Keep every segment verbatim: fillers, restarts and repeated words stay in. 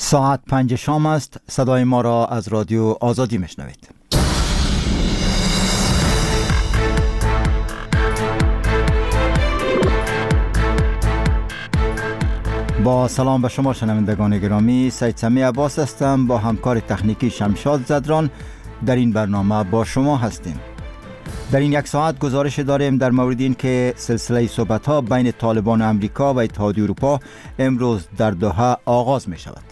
ساعت پنج شام است. صدای ما را از رادیو آزادی میشنوید. با سلام به شما شنوندگان گرامی، سید سمی عباس هستم. با همکار تکنیکی شمشاد زدران در این برنامه با شما هستیم. در این یک ساعت گزارش داریم در مورد این که سلسله صحبت‌ها بین طالبان امریکا و اتحادیه اروپا امروز در دوحه آغاز می شود.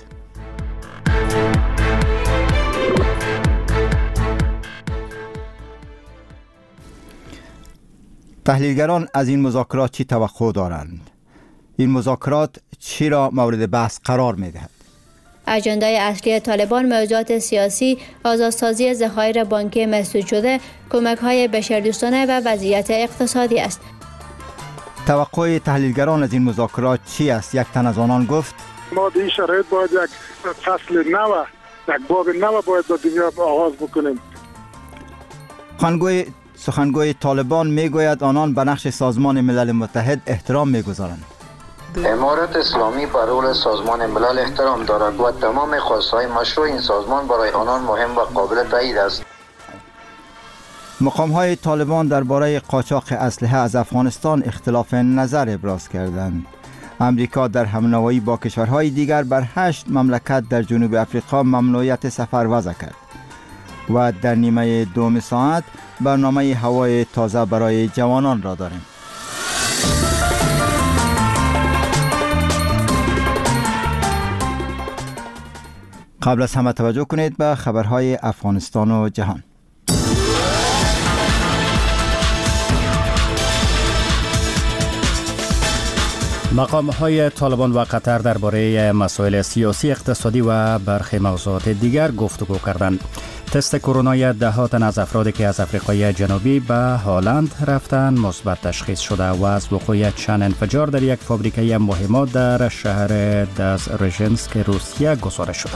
تحلیلگران از این مذاکرات چی توقع دارند؟ این مذاکرات چی را مورد بحث قرار می دهد؟ اجنده اصلی طالبان موضوعات سیاسی، آزادسازی ذخایر بانکی مسدود شده، کمک‌های بشردوستانه و وضعیت اقتصادی است. توقع تحلیلگران از این مذاکرات چی است؟ یک تن از آنان گفت: ما در این شرایط باید یک فصل نو، یک باب نو باید با دنیا آغاز بکنیم. سخنگوی سخنگوی طالبان میگوید آنان به نقش سازمان ملل متحد احترام میگذارند. امارت اسلامی بر رول سازمان ملل احترام دارد و تمام خواستهای مشروع این سازمان برای آنان مهم و قابل تایید است. مقام‌های طالبان درباره قاچاق اسلحه از افغانستان اختلاف نظر ابراز کردند. امریکا در همنوایی با کشورهای دیگر بر هشت مملکت در جنوب افریقا ممنوعیت سفر وضع کرد. و در نیمه دوم ساعت برنامه هوای تازه برای جوانان را داریم. قبل از همه توجه کنید به خبرهای افغانستان و جهان. مقام‌های طالبان و قطر درباره مسائل سیاسی، اقتصادی و برخی موضوعات دیگر گفتگو کردند. تست کرونای ده ها تن از افرادی که از آفریقای جنوبی به هلند رفتند مثبت تشخیص شده و از وقوع چند انفجار در یک فابریکه مهمات در شهر دزرژنسک روسیه گزارش شده.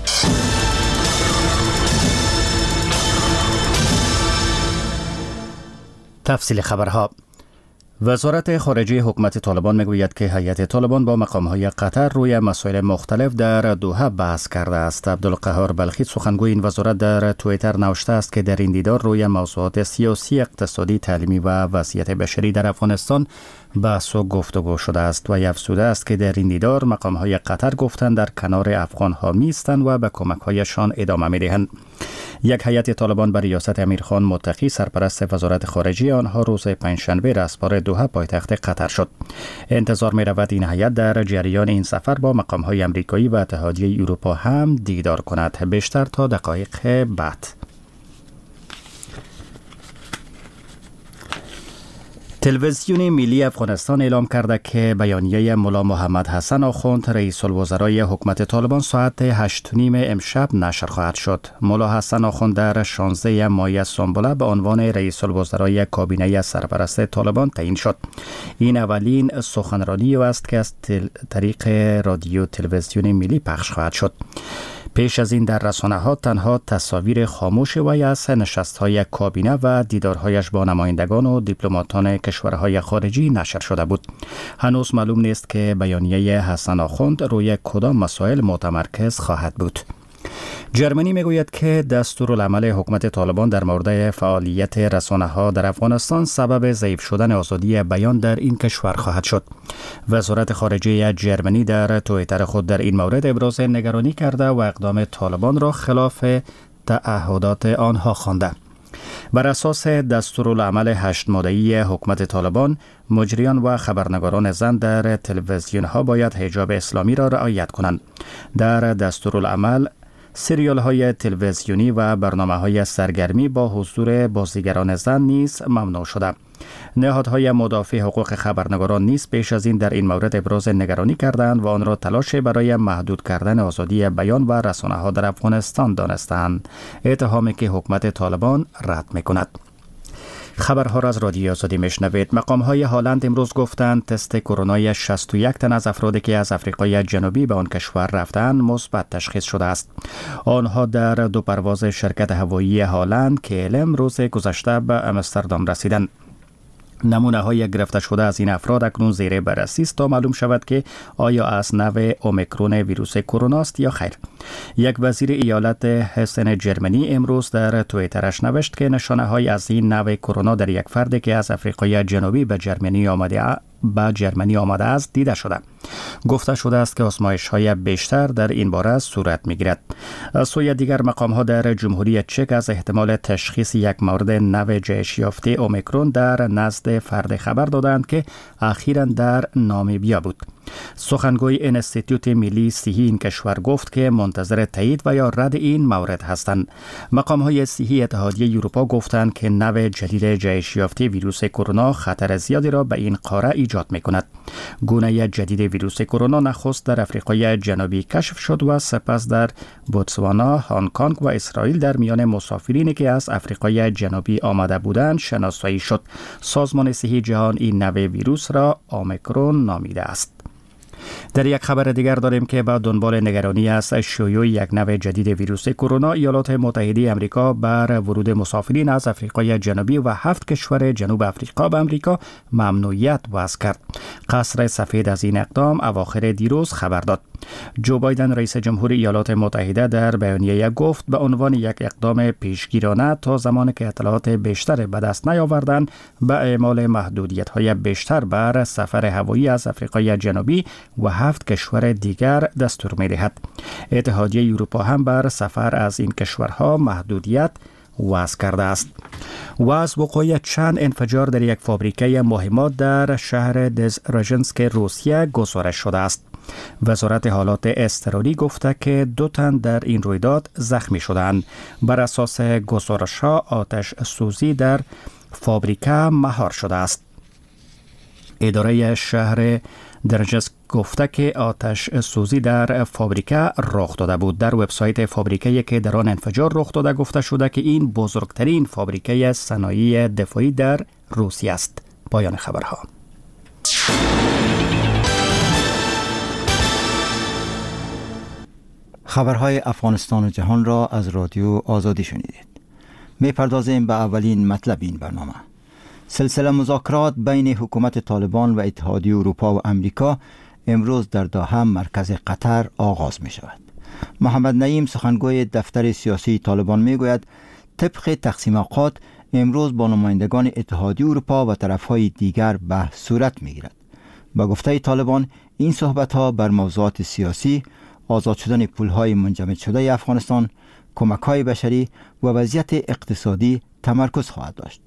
تفصیل خبرها. وزارت خارجه حکومت طالبان میگوید که هیئت طالبان با مقام‌های قطر روی مسائل مختلف در دوحه بحث کرده است. عبدالقهار بلخی سخنگوی این وزارت در توییتر نوشته است که در این دیدار روی موضوعات سیاسی، اقتصادی، تعلیمی و وضعیت بشری در افغانستان بحث و گفتگو شده است و افزوده است که در این دیدار مقام‌های قطر گفتند در کنار افغان‌ها می‌ایستند و به کمک‌هایشان ادامه می‌دهند. یک هیئت طالبان بر ریاست امیرخان متقی سرپرست وزارت خارجه آنها روز پنجشنبه رسپار دوحه پایتخت قطر شد. انتظار می رود این هیئت در جریان این سفر با مقام‌های امریکایی و اتحادیه اروپا هم دیدار کند، بیشتر تا دقایق بعد. تلویزیون ملی افغانستان اعلام کرده که بیانیه ملا محمد حسن آخوند رئیس الوزرای حکومت طالبان ساعت هشت و نیم امشب نشر خواهد شد. ملا حسن آخوند در شانزده ماه سنبله به عنوان رئیس الوزرای کابینه سرپرست طالبان تعیین شد. این اولین سخنرانی است که از طریق رادیو تلویزیون ملی پخش خواهد شد. پیش از این در رسانه‌ها تنها تصاویر خاموش وی از نشست‌های کابینه و دیدارهایش با نمایندگان و دیپلماتان کشورهای خارجی نشر شده بود. هنوز معلوم نیست که بیانیه حسن آخوند روی کدام مسائل متمرکز خواهد بود. جرمنی میگوید که دستورالعمل حکومت طالبان در مورد فعالیت رسانه‌ها در افغانستان سبب ضعیف شدن آزادی بیان در این کشور خواهد شد. وزارت خارجه جرمنی در توییتر خود در این مورد ابراز نگرانی کرده و اقدام طالبان را خلاف تعهدات آنها خوانده. بر اساس دستورالعمل هشت ماده‌ای حکومت طالبان، مجریان و خبرنگاران زن در تلویزیون‌ها باید حجاب اسلامی را رعایت کنند. در دستورالعمل سریال های تلویزیونی و برنامه های سرگرمی با حضور بازیگران زن نیز ممنوع شده. نهادهای مدافع حقوق خبرنگاران نیز پیش از این در این مورد ابراز نگرانی کردند و آن را تلاش برای محدود کردن آزادی بیان و رسانه ها در افغانستان دانستند، اتهامی که حکومت طالبان رد می‌کند. خبرها را از رادیو آزادی میشنوید. مقام‌های هلند امروز گفتند تست کرونای شصت و یک تن از افرادی که از آفریقای جنوبی به آن کشور رفتند مثبت تشخیص شده است. آنها در دو پرواز شرکت هوایی هلند که الم روز گذشته به آمستردام رسیدند. نمونه های گرفته شده از این افراد اکنون زیر بررسی است تا معلوم شود که آیا از نوع اومیکرون ویروس کرونا است یا خیر. یک وزیر ایالت هسن جرمنی امروز در توییترش نوشت که نشانه های از این نوع کرونا در یک فردی که از آفریقای جنوبی به جرمنی آمده به جرمنی آمده است دیده شده. گفته شده است که آزمایش های بیشتر در این باره صورت میگیرد. از سوی دیگر مقام ها در جمهوری چک از احتمال تشخیص یک مورد نو جهش یافته اومیکرون در نزد فرد خبر دادند که اخیراً در نامیبیا بود. سخنگوی انستیتوت ملی صحی این کشور گفت که منتظر تایید و یا رد این مورد هستند. مقام های صحی اتحادیه اروپا گفتند که نو جدید جهش یافته ویروس کرونا خطر زیادی را به این قاره ایجاد می کند. گونه جدید ویروس کرونا نخست در آفریقای جنوبی کشف شد و سپس در بوتسوانا، هنگ کنگ و اسرائیل در میان مسافرینی که از آفریقای جنوبی آمده بودند شناسایی شد. سازمان صحی جهان این نوع ویروس را اومیکرون نامیده است. در یک خبر دیگر داریم که با دنبال نگرانی از شیوع یک نوع جدید ویروس کرونا، ایالات متحده آمریکا بر ورود مسافرین از آفریقای جنوبی و هفت کشور جنوب آفریقا به آمریکا ممنوعیت وضع کرد. قصر سفید از این اقدام اواخر دیروز خبر داد. جو بایدن رئیس جمهور ایالات متحده در بیانیه گفت به عنوان یک اقدام پیشگیرانه تا زمانی که اطلاعات بیشتر به دست نیاوردند به اعمال محدودیت‌های بیشتر بر سفر هوایی از آفریقای جنوبی و هفت کشور دیگر دستور می‌دهد. اتحادیه اروپا هم بر سفر از این کشورها محدودیت وضع کرده است. و از وقوع چند انفجار در یک فابریکه مهمات در شهر دزرژنسک روسیه گزارش شده است. وزارت حالات اضطراری گفته که دو تن در این رویداد زخمی شدند. بر اساس گزارش‌ها آتش سوزی در فابریکه مهار شده است. اداره شهر درجسک گفته که آتش سوزی در فابریکه رخ داده بود. در وبسایت فابریکه‌ای که در آن انفجار رخ داده گفته شده که این بزرگترین فابریکه صنایع دفاعی در روسیه است. پایان خبرها. خبرهای افغانستان و جهان را از رادیو آزادی شنیدید. می پردازیم به اولین مطلب این برنامه. سلسله مذاکرات بین حکومت طالبان و اتحادیه اروپا و امریکا امروز در دوحه مرکز قطر آغاز می شود. محمد نعیم سخنگوی دفتر سیاسی طالبان می گوید طبق تقسیم اوقات امروز با نمایندگان اتحادیه اروپا و طرفهای دیگر بحث صورت می گیرد. با گفته طالبان این صحبت ها بر موضوعات سیاسی، آزاد شدن پولهای منجمد شده افغانستان، کمک‌های بشری و وضعیت اقتصادی تمرکز خواهد داشت.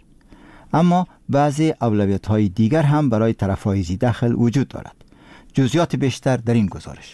اما بعضی اولویت‌های دیگر هم برای طرف‌های ذی‌دخل وجود دارد. جزئیات بیشتر در این گزارش.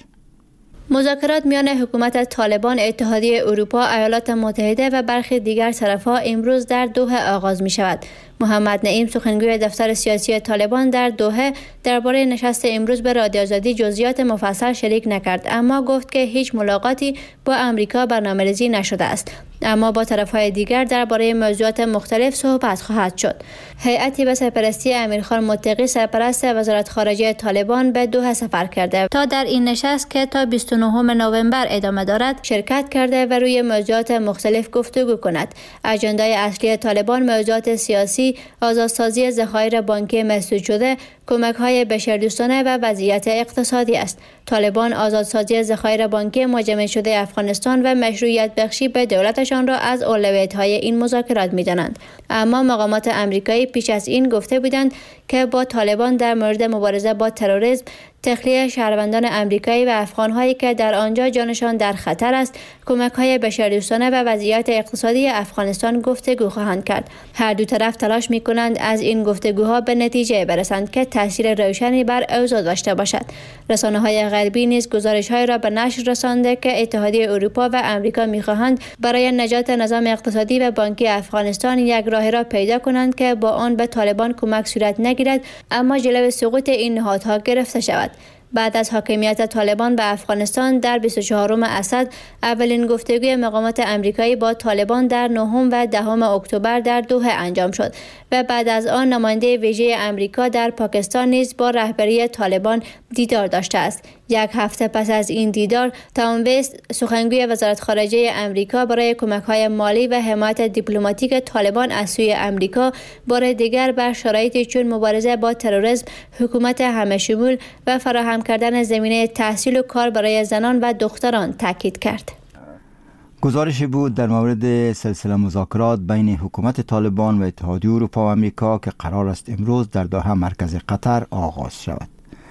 مذاکرات میان حکومت طالبان، اتحادیه اروپا، ایالات متحده و برخی دیگر طرف‌ها امروز در دوحه آغاز می شود. محمد نعیم سخنگوی دفتر سیاسی طالبان در دوحه درباره نشست امروز به رادیو آزادی جزئیات مفصل شریک نکرد، اما گفت که هیچ ملاقاتی با امریکا برنامه‌ریزی نشده است، اما با طرف‌های دیگر درباره موضوعات مختلف صحبت خواهد شد. هیئتی به سرپرستی امیرخان متقی سرپرست وزارت خارجه طالبان به دوحه سفر کرده تا در این نشست که تا بیست و نهم نوامبر ادامه دارد شرکت کرده و روی موضوعات مختلف گفتگو کند. اجنده اصلی طالبان موضوعات سیاسی، آزادسازی ذخایر بانکی مسدود شده، کمک‌های بشردوستانه و وضعیت اقتصادی است. طالبان آزادسازی ذخایر بانکی منجمد شده افغانستان و مشروعیت بخشی به دولتشان را از اولویت‌های این مذاکرات می‌دانند. اما مقامات آمریکایی پیش از این گفته بودند که با طالبان در مورد مبارزه با تروریسم، تخلیه شهروندان آمریکایی و افغان‌هایی که در آنجا جانشان در خطر است، کمک‌های بشردوستانه و وضعیت اقتصادی افغانستان گفتگو خواهند کرد. هر دو طرف تلاش می‌کنند از این گفتگوها به نتیجه برسند که تاثیر روشنی بر اوضاع داشته باشد. رسانه‌های غربی نیز گزارش‌هایی را به نشر رسانده که اتحادیه اروپا و آمریکا می‌خواهند برای نجات نظام اقتصادی و بانکی افغانستان یک راه را پیدا کنند که با آن به طالبان کمک صورت نگیرد، اما جلوی سقوط این نهادها گرفته شود. بعد از حاکمیت طالبان به افغانستان در بیست و چهارم اسد، اولین گفتگوی مقامات آمریکایی با طالبان در نهم و دهم اکتبر در دوحه انجام شد و بعد از آن نماینده ویژه آمریکا در پاکستان نیز با رهبری طالبان دیدار داشته است. یک هفته پس از این دیدار، تام وست سخنگوی وزارت خارجه امریکا برای کمک‌های مالی و حمایت دیپلماتیک طالبان از سوی امریکا بار دیگر بر شرایطی چون مبارزه با تروریسم، حکومت همه‌شمول و فراهم کردن زمینه تحصیل و کار برای زنان و دختران تاکید کرد. گزارشی بود در مورد سلسله مذاکرات بین حکومت طالبان و اتحادیه اروپا و امریکا که قرار است امروز در دوحه مرکز قطر آغاز شود.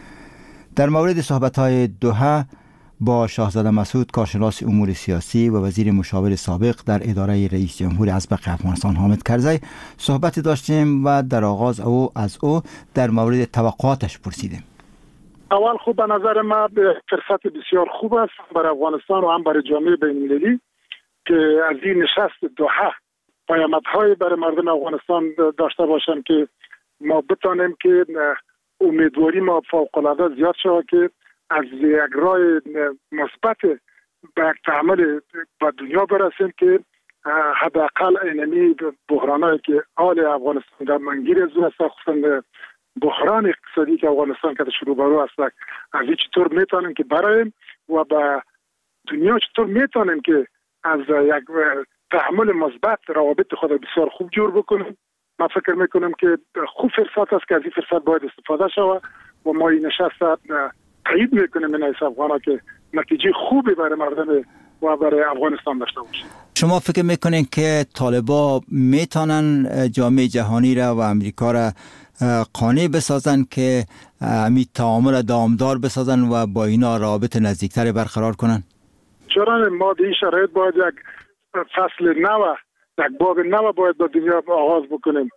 در مورد صحبت‌های دوحه با شاهزاده مسعود، کارشناس امور سیاسی و وزیر مشاور سابق در اداره رئیس جمهور ازبق افغانستان حامد کرزی صحبت داشتیم و در آغاز او از او در مورد توقعاتش پرسیدیم. اول خوب به نظر ما فرصت بسیار خوب است برای افغانستان و هم برای جامعه بین‌المللی که از این نشست دوحه پیامدهای برای مردم افغانستان داشته باشند که ما بتانیم که امیدواری ما فوق‌العاده زیاد شود که از یک راه مثبت به یک تعامل با دنیا برسیم که حداقل اینمی بحرانایی که حال افغانستان در منگیر از او است، خصوصا بحران اقتصادی که افغانستان که شروع برو است، از این چطور میتونیم که برایم و با دنیا چطور میتونیم که از یک تعامل مثبت روابط خود بسیار خوب جور بکنیم. من فکر میکنم که خوب فرصت است که از این فرصت باید استفاده شود و ما این نشست تایید میکنیم این حیث افغانا که نتیجه خوبی برای مردم و برای افغانستان داشته باشه. شما فکر میکنین که طالبا میتونن جامعه جهانی را و امریکا را قانع بسازن که می تعامل دامدار بسازن و با اینا رابط نزدیکتر برقرار کنن؟ چرا ما در این شرایط باید یک فصل نو، یک باب نو باید با دنیا آغاز بکنیم.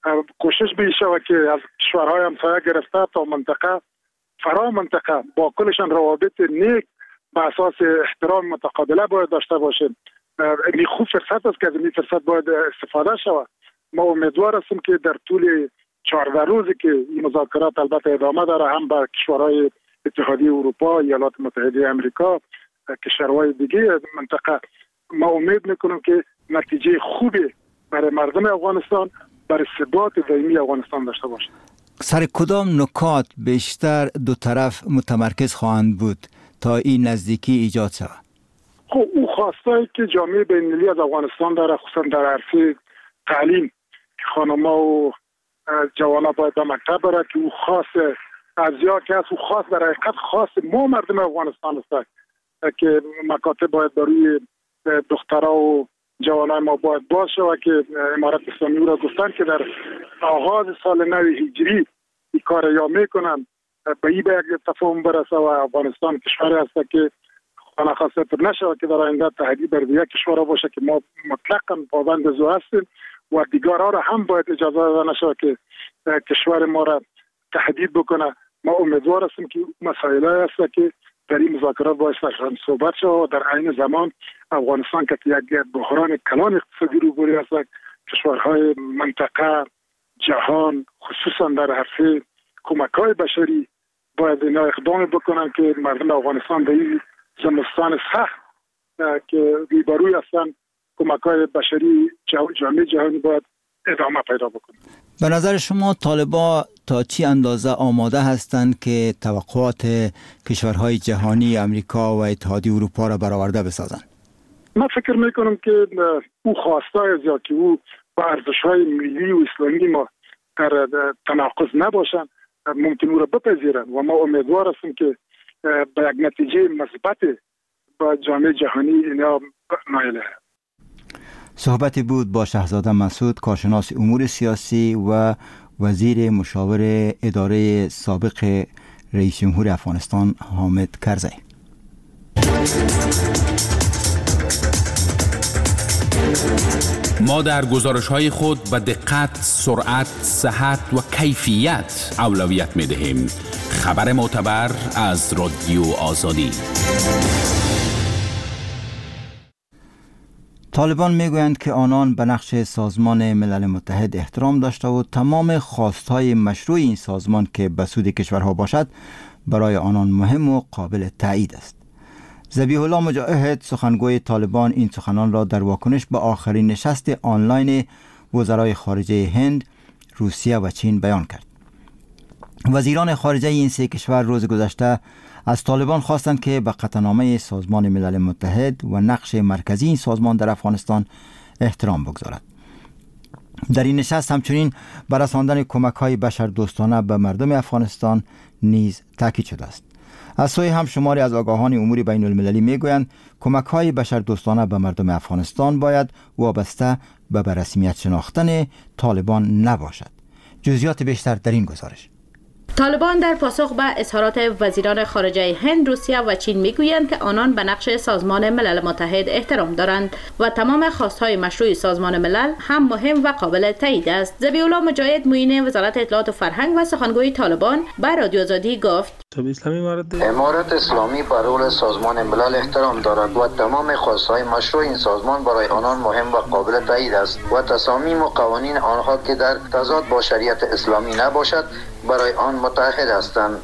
کوشش به شود که از کشورهای همسایه گرفته تا منطقه فرا منطقه با کلشان روابط نیک به اساس احترام متقابله باید داشته باشیم. این خوب فرصت است که از این فرصت باید استفاده شود. ما امیدوار هستیم که در طول چهارده روزی که این مذاکرات البته ادامه داره، هم با کشورهای اتحادیه اروپا، ایالات متحده آمریکا، کشورهای دیگه منطقه، ما امید میکنم که نتیجه خوبی برای مردم افغانستان، برای ثبات دائمی افغانستان داشته باشه. سر کدام نکات بیشتر دو طرف متمرکز خواهند بود تا این نزدیکی ایجاد شود؟ خب او خواستایی که جامعه بین‌المللی از افغانستان داره، خصوصا در عرصه تعلیم، که خانم‌ها و جوانا باید به مکتب برد، که او خاص از یا که از او خاص در حقیقت خاص ما مردم افغانستان است که مکاتب باید بروی دخترها و جوانای ما باید باز شود که امارت اسلامی را گفتن که در آغاز سال نو هجری این کار یا میکنن به این به یک تفاهم برسه و افغانستان کشوری است که خانه خاصه پر نشود که در آینده تهدید بر یک کشور باشه که ما مطلقاً پابند از او هستیم و دیگرها را هم باید اجازه داده نشود که کشور ما را تهدید بکنه. ما امیدوار هستیم که مسائلی است که در این مذاکرات باید صحبت شود و در عین زمان افغانستان که یک بحران کلان اقتصادی روبرو است، کشورهای منطقه، جهان، خصوصا در عرصه کمک‌های بشری باید اینا اقدام بکنن که مردم افغانستان به این زمستان سخت که روبروی هستن کمک‌های بشری جامعه جهانی باید ادامه پیدا بکنه. به نظر شما طالبان تا چی اندازه آماده هستند که توقعات کشورهای جهانی امریکا و اتحادیه اروپا را برآورده بسازند؟ من فکر میکنم که او خواستای از یا که او با ارزش‌های ملی و اسلامی ما در تناقض نباشند ممکن او را بپذیرند و ما امیدوار هستیم که به یک نتیجه مثبت با جامعه جهانی اینا نایل شود. صحبتی بود با شاهزاده مسعود، کارشناس امور سیاسی و وزیر مشاور اداره سابق رئیس جمهور افغانستان حامد کرزی. ما در گزارش‌های خود به دقت، سرعت، صحت و کیفیت اولویت می‌دهیم. خبر معتبر از رادیو آزادی. طالبان میگویند که آنان به نقش سازمان ملل متحد احترام داشته و تمام خواستهای مشروع این سازمان که به سود کشورها باشد برای آنان مهم و قابل تایید است. ذبیح الله مجاهد، سخنگوی طالبان، این سخنان را در واکنش به آخرین نشست آنلاین وزرای خارجه هند، روسیه و چین بیان کرد. وزیران خارجه این سه کشور روز گذشته از طالبان خواستند که به قطعنامه سازمان ملل متحد و نقش مرکزی این سازمان در افغانستان احترام بگذارد. در این نشست همچنین بر رساندن کمک‌های بشردوستانه به مردم افغانستان نیز تاکید شده است. از سوی هم شماری از آگاهان امور بین المللی میگویند کمک‌های بشردوستانه به مردم افغانستان باید وابسته به رسمیت شناختن طالبان نباشد. جزئیات بیشتر در این گزارش. طالبان در پاسخ به اظهارات وزیران خارجه هند، روسیه و چین میگویند که آنان به نقش سازمان ملل متحد احترام دارند و تمام خواستهای مشروع سازمان ملل هم مهم و قابل تایید است. ذبیح‌الله مجاهد معین وزارت اطلاعات و فرهنگ و سخنگوی طالبان به رادیو آزادی گفت: امارت اسلامی بر رول سازمان ملل احترام دارد و تمام خواستهای مشروع این سازمان برای آنان مهم و قابل تایید است و تصامیم و قوانین آنها که در تضاد با شریعت اسلامی نباشد برای آن متحد هستند.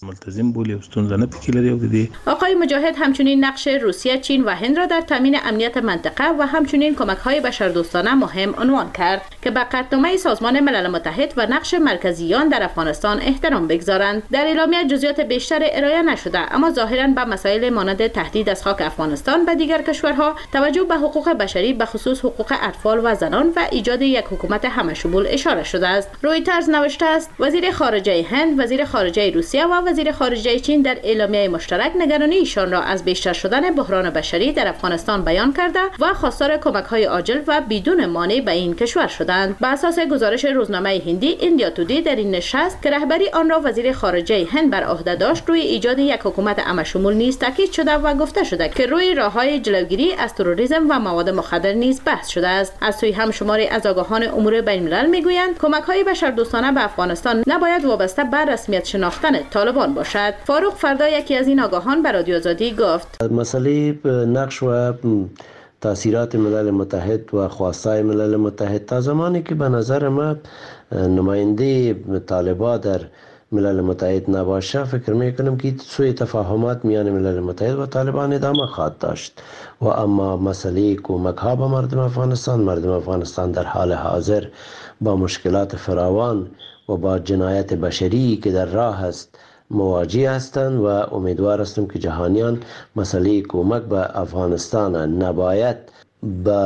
آقای مجاهد همچنین نقش روسیه، چین و هند را در تامین امنیت منطقه و همچنین کمک‌های بشردوستانه مهم عنوان کرد که به قطعنامه سازمان ملل متحد و نقش مرکزیان در افغانستان احترام بگذارند. در اعلامیه جزئیات بیشتر ارائه نشده، اما ظاهراً به مسائل مانند تهدید از خاک افغانستان به دیگر کشورها، توجه به حقوق بشری به خصوص حقوق اطفال و زنان و ایجاد یک حکومت همه‌شمول اشاره شده است. رویترز نوشته است وزیر خارجه هند، وزیر خارجه روسیه و وزیر خارجه چین در اعلامیه مشترک نگرانی ایشان را از بیشتر شدن بحران بشری در افغانستان بیان کرده و خواستار کمک‌های عاجل و بدون مانع به این کشور شدند. بر اساس گزارش روزنامه هندی ایندیا تودی، در این نشست که رهبری آن را وزیر خارجه هند بر عهده داشت، روی ایجاد یک حکومت همه‌شمول نیز تاکید شده و گفته شده که روی راه‌های جلوگیری از تروریسم و مواد مخدر نیز بحث شده است. از سوی هم شماری از آگاهان امور بین‌الملل میگویند کمک‌های بشردوستانه به افغانستان نباید وابسته به رسمیت شناختن طالبان باشد. فاروق فردا، یکی از این آگاهان، بر رادیو آزادی گفت: مسئله نقش و تاثیرات ملل متحد و خواستای ملل متحد تا زمانی که به نظر ما نماینده طالبان در ملل متحد نباشه، فکر میکنم که سوء تفاهمات میان ملل متحد و طالبان ادامه خواهد داشت. و اما مسئله کمک ها به مردم افغانستان، مردم افغانستان در حال حاضر با مشکلات فراوان و با جنایت بشری که در راه است مواجه هستند و امیدوار هستم که جهانیان مسئله کمک به افغانستان نباید به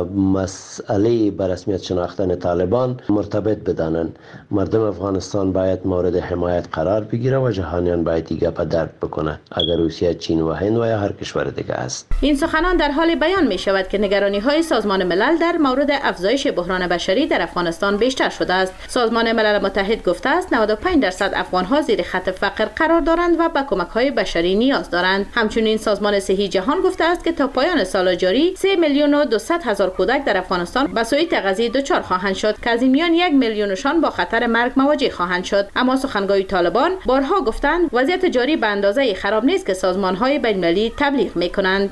مسئله به رسمیت شناختن طالبان مرتبط بدانند. مردم افغانستان باید مورد حمایت قرار بگیره و جهانیان باید دیگه پا درک بکنه، اگر روسیه، چین و هند و یا هر کشور دیگه است. این سخنان در حال بیان می شود که نگرانی های سازمان ملل در مورد افزایش بحران بشری در افغانستان بیشتر شده است. سازمان ملل متحد گفته است نود و پنج درصد افغان ها زیر خط فقر قرار دارند و به کمک های بشری نیاز دارند. همچنین سازمان صحی جهان گفته است که تا پایان سال جاری سه میلیون و دویست هزار کودک در افغانستان به سوی تغذیه دچار خواهند شد که از این میان یک میلیونشان با خطر مرگ مواجه خواهند شد. اما سخنگوی طالبان بارها گفتند وضعیت جاری به اندازه خراب نیست که سازمان‌های بین‌المللی تبلیغ می‌کنند.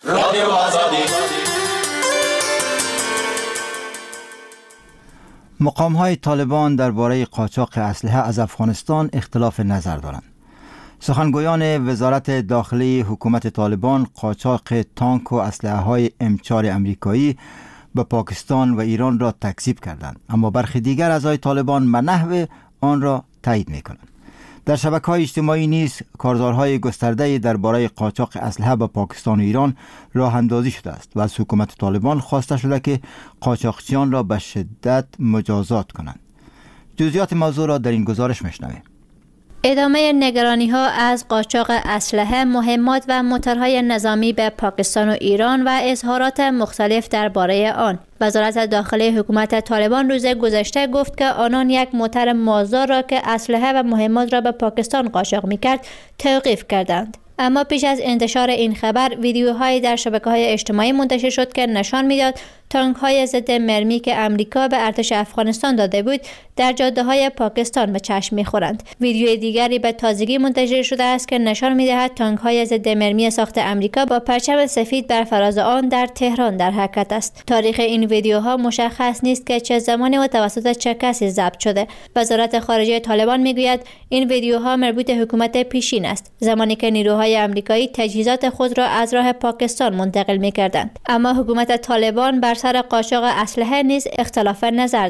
مقام‌های طالبان درباره قاچاق اسلحه از افغانستان اختلاف نظر دارند. سخنگویان وزارت داخلی حکومت طالبان قاچاق تانک و اسلحه‌های ام چهار امریکایی به پاکستان و ایران را تکذیب کردند، اما برخی دیگر اعضای طالبان به نحو آن را تایید می‌کنند. در شبکه‌های اجتماعی نیز کارزارهای گسترده‌ای درباره قاچاق اسلحه به پاکستان و ایران راه اندازی شده است و از حکومت طالبان خواسته شده که قاچاقچیان را به شدت مجازات کنند. جزئیات موضوع را در این گزارش می‌شنویم. ادامه نگرانی ها از قاچاق اسلحه، مهمات و موتورهای نظامی به پاکستان و ایران و اظهارات مختلف درباره آن. وزارت داخلی حکومت طالبان روز گذشته گفت که آنان یک موتور مازدا را که اسلحه و مهمات را به پاکستان قاچاق می‌کرد توقیف کردند. اما پیش از انتشار این خبر ویدیوهایی در شبکه‌های اجتماعی منتشر شد که نشان می‌داد تانک‌های ضد مرمی که امریکا به ارتش افغانستان داده بود در جاده‌های پاکستان به چشم می‌خورند. ویدیوی دیگری به تازگی منتشر شده است که نشان می‌دهد تانک‌های ضد مرمی ساخت امریکا با پرچم سفید بر فراز آن در تهران در حرکت است. تاریخ این ویدیوها مشخص نیست که چه زمانی و توسط چه کسی ضبط شده. وزارت خارجه طالبان می‌گوید این ویدیوها مربوط به حکومت پیشین است، زمانی که نیروهای آمریکایی تجهیزات خود را از راه پاکستان منتقل می‌کردند. اما حکومت طالبان بر سر قاچاق اسلحه نیز اختلاف نظر دارد.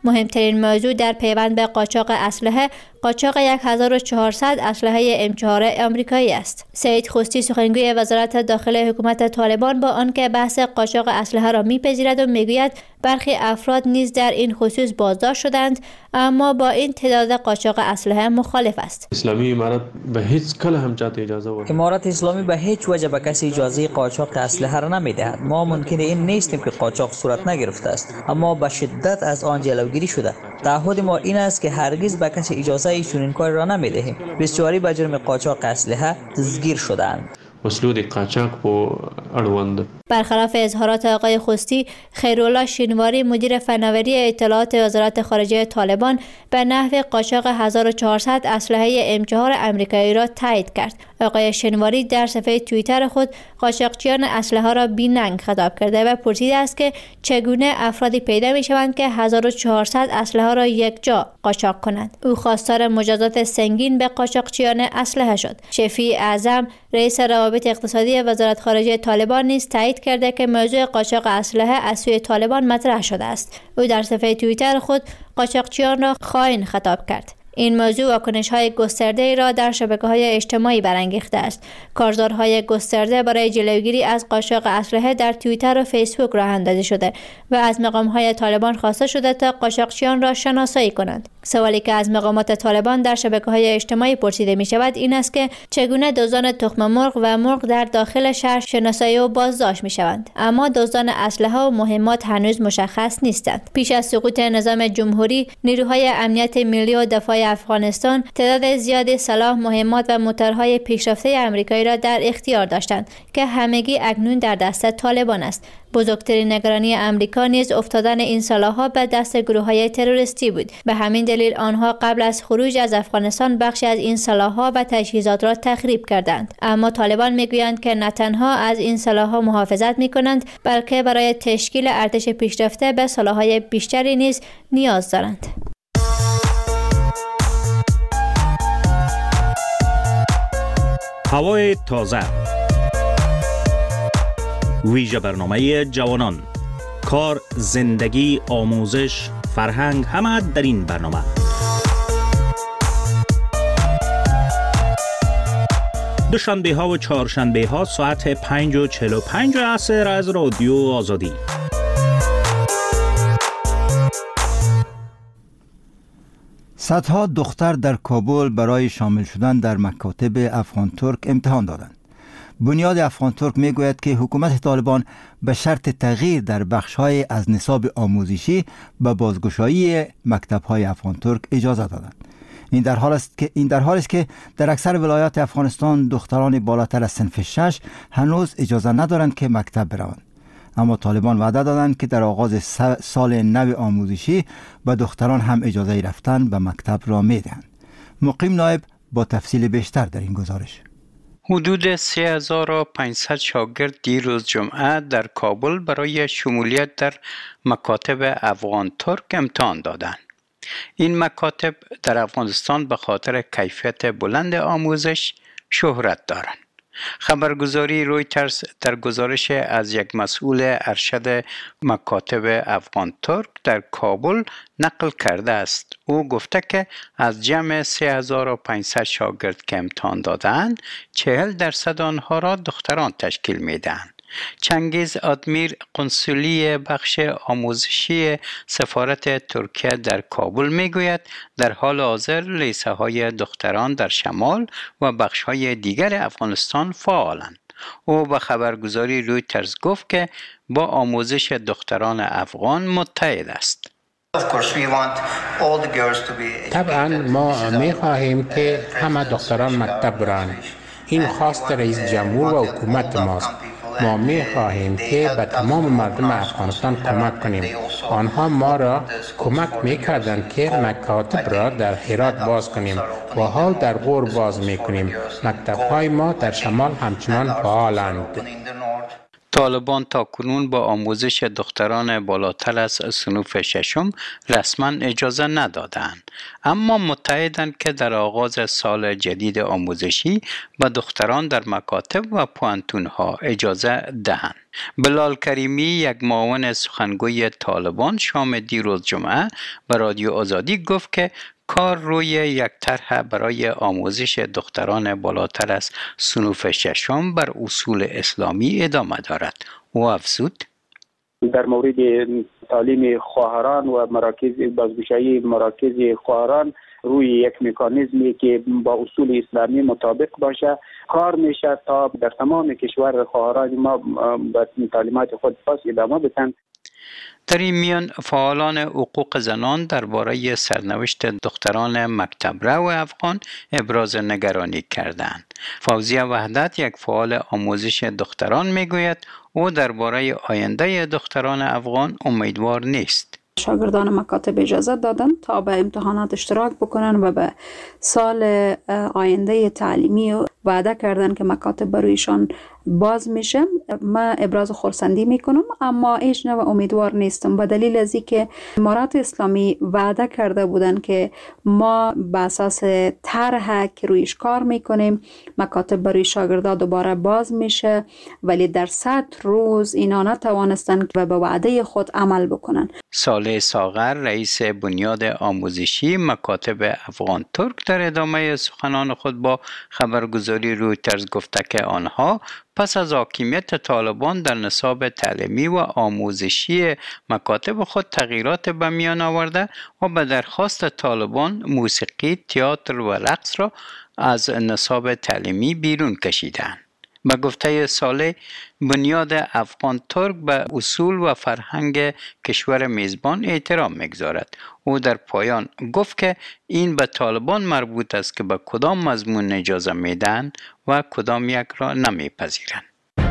مهمترین موضوع در پیوند به قاچاق اسلحه قاچاق هزار و چهارصد اسلحه ام چهار آمریکایی است. سعید خوستی سخنگوی وزارت داخلی حکومت طالبان با آنکه بحث قاچاق اسلحه را میپذیرد و میگوید برخی افراد نیز در این خصوص بازداشت شدند، اما با این تعداد قاچاق اسلحه مخالف است. اسلامی امارت به هیچ کله هم جات اجازه ورد. امارت اسلامی به هیچ وجه به کسی اجازه قاچاق اسلحه را نمیدهد. ما ممکن این نیستیم که قاچاق صورت نگرفته است، اما به شدت از آن جلوگیری شده. تعهد ما این است که هرگز به کسی اجازه چنین کاری را نمیدهیم. بسیاری به جرم قاچاق اسلحه دستگیر شدند. مسلود قاچاق با اړوند. برخلاف اظهارات آقای خوستی، خیرالله شینواری مدیر فناوری اطلاعات وزارت خارجه طالبان به نحو قاچاق هزار و چهارصد اسلحه ام چهار آمریکایی را تایید کرد. آقای شینواری در صفحه توییتر خود قاچاقچیان اسلحه را بی‌ننگ خطاب کرده و پرسیده است که چگونه افرادی پیدا می شوند که هزار و چهارصد اسلحه را یک جا قاچاق کنند. او خواستار مجازات سنگین به قاچاقچیان اسلحه شد. شفیع اعظم رئیس روابط اقتصادی وزارت خارجه طالبان نیز تایید کرده که موضوع قاچاق اسلحه از سوی طالبان مطرح شده است. او در صفحه توییتر خود قاچاقچیان را خائن خطاب کرد. این موضوع واکنش‌های گسترده را در شبکه‌های اجتماعی برانگیخته است. کارزارهای گسترده برای جلوگیری از قاچاق اسلحه در توییتر و فیسبوک راه اندازی شده و از مقام‌های طالبان خواسته شده تا قاچاقچیان را شناسایی کنند. سوالی که از مقامات طالبان در شبکه‌های اجتماعی پرسیده می‌شود این است که چگونه دزدان تخم مرغ و مرغ در داخل شهر شناسایی و بازداشت می‌شوند، اما دزدان اسلحه و مهمات هنوز مشخص نیستند. پیش از سقوط نظام جمهوری، نیروهای امنیت ملی و دفاع افغانستان تعداد زیادی سلاح، مهمات و موتورهای پیشرفته آمریکایی را در اختیار داشتند که همگی اکنون در دست طالبان است. بزرگترین نگرانی آمریکا نیز افتادن این سلاح‌ها به دست گروه‌های تروریستی بود. به همین دلیل آنها قبل از خروج از افغانستان بخشی از این سلاح‌ها و تجهیزات را تخریب کردند. اما طالبان میگویند که نه تنها از این سلاح‌ها محافظت می‌کنند، بلکه برای تشکیل ارتش پیشرفته به سلاح‌های بیشتری نیز نیاز دارند. هوای تازه، ویژه برنامه جوانان، کار، زندگی، آموزش، فرهنگ، همه در این برنامه. دوشنبه ها و چهارشنبه ها ساعت پنج و چهل و پنج عصر از رادیو آزادی. صدها دختر در کابل برای شامل شدن در مکاتب افغان ترک امتحان دادند. بنیاد افغان ترک می گوید که حکومت طالبان به شرط تغییر در بخش‌های از نصاب آموزشی به بازگشایی مکتب‌های افغان ترک اجازه دادند. این در حال است که این در حالی است که در اکثر ولایات افغانستان دختران بالاتر از صنف شش هنوز اجازه ندارند که مکتب بروند. اما طالبان وعده دادند که در آغاز سال نو آموزشی به دختران هم اجازه رفتن به مکتب را میدهند. مقیم نایب با تفصیل بیشتر در این گزارش. حدود سه هزار و پانصد شاگرد دیروز جمعه در کابل برای شمولیت در مکاتب افغان ترک امتحان دادند. این مکاتب در افغانستان به خاطر کیفیت بلند آموزش شهرت دارند. خبرگزاری رویترز در گزارش از یک مسئول ارشد مکاتب افغان ترک در کابل نقل کرده است. او گفته که از جمع سه هزار و پانصد شاگرد که امتحان دادند، چهل درصد آنها را دختران تشکیل میدهند. چنگیز آدمیر، قنصلی بخش آموزشی سفارت ترکیه در کابل میگوید در حال حاضر لیسه های دختران در شمال و بخش های دیگر افغانستان فعالند. او به خبرگزاری رویترز گفت که با آموزش دختران افغان متحد است. طبعا ما می خواهیم که همه دختران مکتب برند. این خواست رئیس جمهور و حکومت ماست. ما می خواهیم که به تمام مردم افغانستان کمک کنیم. آنها ما را کمک می کردند که مکاتب را در هرات باز کنیم و حال در غور باز می کنیم. مکتب های ما در شمال همچنان فعالند. طالبان تاکنون با آموزش دختران بالاتر از صنوف ششم رسما اجازه ندادند، اما متحدند که در آغاز سال جدید آموزشی به دختران در مکاتب و پوانتونها اجازه دهند. بلال کریمی، یک معاون سخنگوی طالبان، شام دیروز جمعه به رادیو آزادی گفت که کار روی یک طرح برای آموزش دختران بالاتر از صنوف ششم بر اصول اسلامی ادامه دارد. او افزود: در مورد تعلیم خواهران و مراکز بازگشایی مراکز خواهران روی یک مکانیزمی که با اصول اسلامی مطابق باشه کار میشه تا در تمام کشور خواهران ما به تعلیمات خود پاس ادامه بدن. در این میان فعالان حقوق زنان درباره سرنوشت دختران مکتب رو افغان ابراز نگرانی کردند. فوزیه وحدت، یک فعال آموزش دختران، میگوید او درباره آینده دختران افغان امیدوار نیست. شاگردان مکاتب اجازه دادن تا به امتحانات اشتراک بکنن و به سال آینده تعلیمی وعده کردن که مکاتب برویشان باز میشه. من ابراز خرسندی میکنم، اما هیچ نوع امیدوار نیستم به دلیل از اینکه امارات اسلامی وعده کرده بودن که ما به اساس طرح که رویش کار میکنیم مکاتب برای شاگردان دوباره باز میشه، ولی در صد روز اینا نتوانستن و به وعده خود عمل بکنن. صالح ساغر، رئیس بنیاد آموزشی مکاتب افغان ترک، در ادامه سخنان خود با خبرگزاری رویترز گفته که آنها پس از حاکمیت طالبان در نصاب تعلیمی و آموزشی مکاتب خود تغییرات به میان آورده و به درخواست طالبان موسیقی، تئاتر و رقص را از نصاب تعلیمی بیرون کشیدند. به گفته صالح، بنیاد افغان ترک به اصول و فرهنگ کشور میزبان احترام میگذارد. او در پایان گفت که این به طالبان مربوط است که به کدام مضمون اجازه میدن و کدام یک را نمیپذیرند.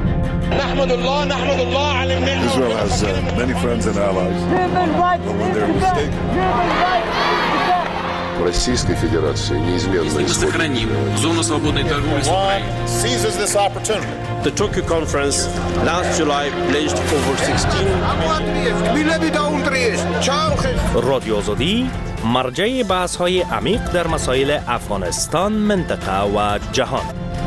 نحمد الله نحمد الله علی النعمة. Israel has uh, many friends and allies. But when they're mistaken. Российской Федерации неизменно сохраним зону свободной торговли с Украиной. Seizes this opportunity. The Tokyo conference last July pledged over sixteen. رادیو آزادی مرجع بحث‌های عمیق در مسائل افغانستان، منطقه و جهان.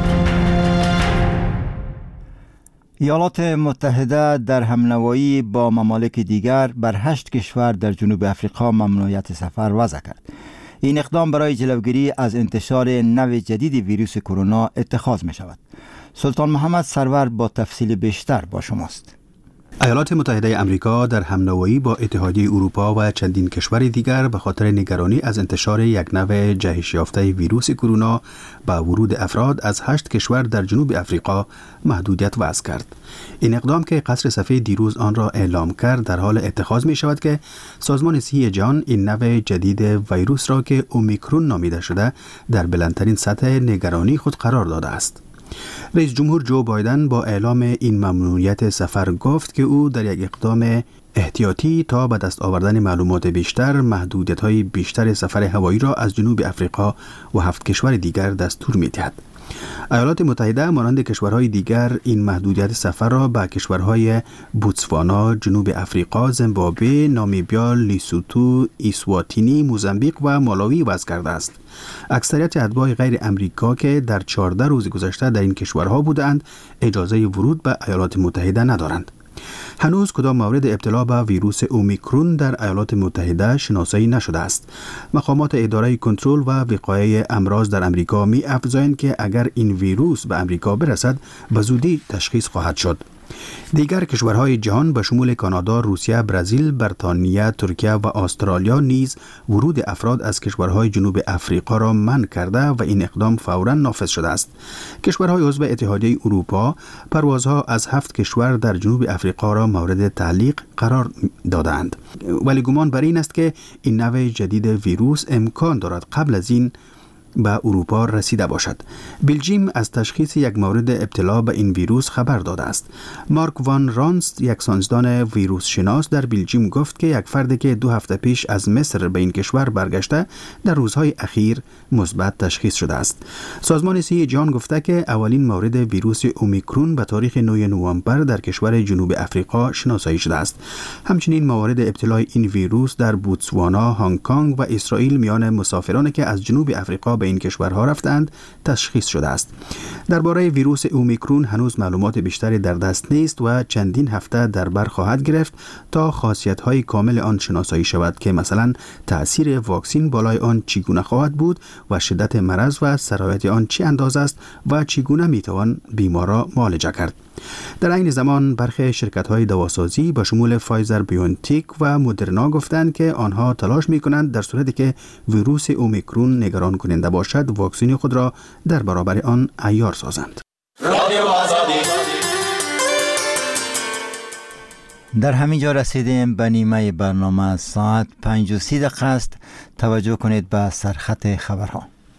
ایالات متحده در همنوایی با ممالک دیگر بر هشت کشور در جنوب افریقا ممنوعیت سفر وضع کرد. این اقدام برای جلوگیری از انتشار نوع جدید ویروس کرونا اتخاذ می شود. سلطان محمد سرور با تفصیل بیشتر با شماست. ایالات متحده آمریکا در همنوایی با اتحادیه اروپا و چندین کشور دیگر به خاطر نگرانی از انتشار یک نوع جهش یافته ویروس کرونا به ورود افراد از هشت کشور در جنوب افریقا محدودیت وضع کرد. این اقدام که قصر سفید دیروز آن را اعلام کرد در حال اتخاذ می شود که سازمان صحی جهان این نوع جدید ویروس را که اومیکرون نامیده شده در بلندترین سطح نگرانی خود قرار داده است. رئیس جمهور جو بایدن با اعلام این ممنوعیت سفر گفت که او در یک اقدام احتیاطی تا به دست آوردن معلومات بیشتر محدودیت‌های بیشتر سفر هوایی را از جنوب افریقا و هفت کشور دیگر دستور می‌دهد. ایالات متحده مانند کشورهای دیگر این محدودیت سفر را به کشورهای بوتسوانا، جنوب افریقا، زیمبابوه، نامیبیا، لیسوتو، اسواتینی، موزامبیک و مالاوی وضع کرده است. اکثریت اتباع غیر امریکا که در چهارده روز گذشته در این کشورها بودند، اجازه ورود به ایالات متحده ندارند. هنوز کدام مورد ابتلا به ویروس اومیکرون در ایالات متحده شناسایی نشده است. مقامات اداره کنترل و وقایع امراض در امریکا می افزایند که اگر این ویروس به امریکا برسد به زودی تشخیص خواهد شد. دیگر کشورهای جهان به شمول کانادا، روسیه، برزیل، بریتانیا، ترکیه و استرالیا نیز ورود افراد از کشورهای جنوب افریقا را منع کرده و این اقدام فوراً نافذ شده است. کشورهای عضو اتحادیه اروپا پروازها از هفت کشور در جنوب افریقا را مورد تعلیق قرار دادند، ولی گمان بر این است که این نوع جدید ویروس امکان دارد قبل از این به اروپا رسیده باشد. بلژیم از تشخیص یک مورد ابتلا به این ویروس خبر داده است. مارک وان رانست، یک ساینسدان ویروس شناس در بلژیم، گفت که یک فردی که دو هفته پیش از مصر به این کشور برگشته در روزهای اخیر مثبت تشخیص شده است. سازمان صحت جهان گفته که اولین مورد ویروس اومیکرون به تاریخ نه نوامبر در کشور جنوب افریقا شناسایی شده است. همچنین موارد ابتلای این ویروس در بوتسوانا، هنگ کنگ و اسرائیل میان مسافرانی که از جنوب افریقا به این کشورها رفتند تشخیص شده است. درباره ویروس اومیکرون هنوز معلومات بیشتری در دست نیست و چندین هفته در بر خواهد گرفت تا خاصیت‌های کامل آن شناسایی شود که مثلا تأثیر واکسین بالای آن چگونه خواهد بود و شدت مرض و سرایت آن چه اندازه است و چگونه میتوان بیمار را معالجه کرد. در این زمان برخی شرکت‌های دواسازی به شمول فایزر بیونتیک و مدرنا گفتند که آنها تلاش می‌کنند در صورتی که ویروس اومیکرون نگران کننده باشد واکسن خود را در برابر آن عیار سازند. در همین جا رسیدیم به نیمه برنامه. ساعت پنج و سی دقیقه است. توجه کنید به سرخط خبرها.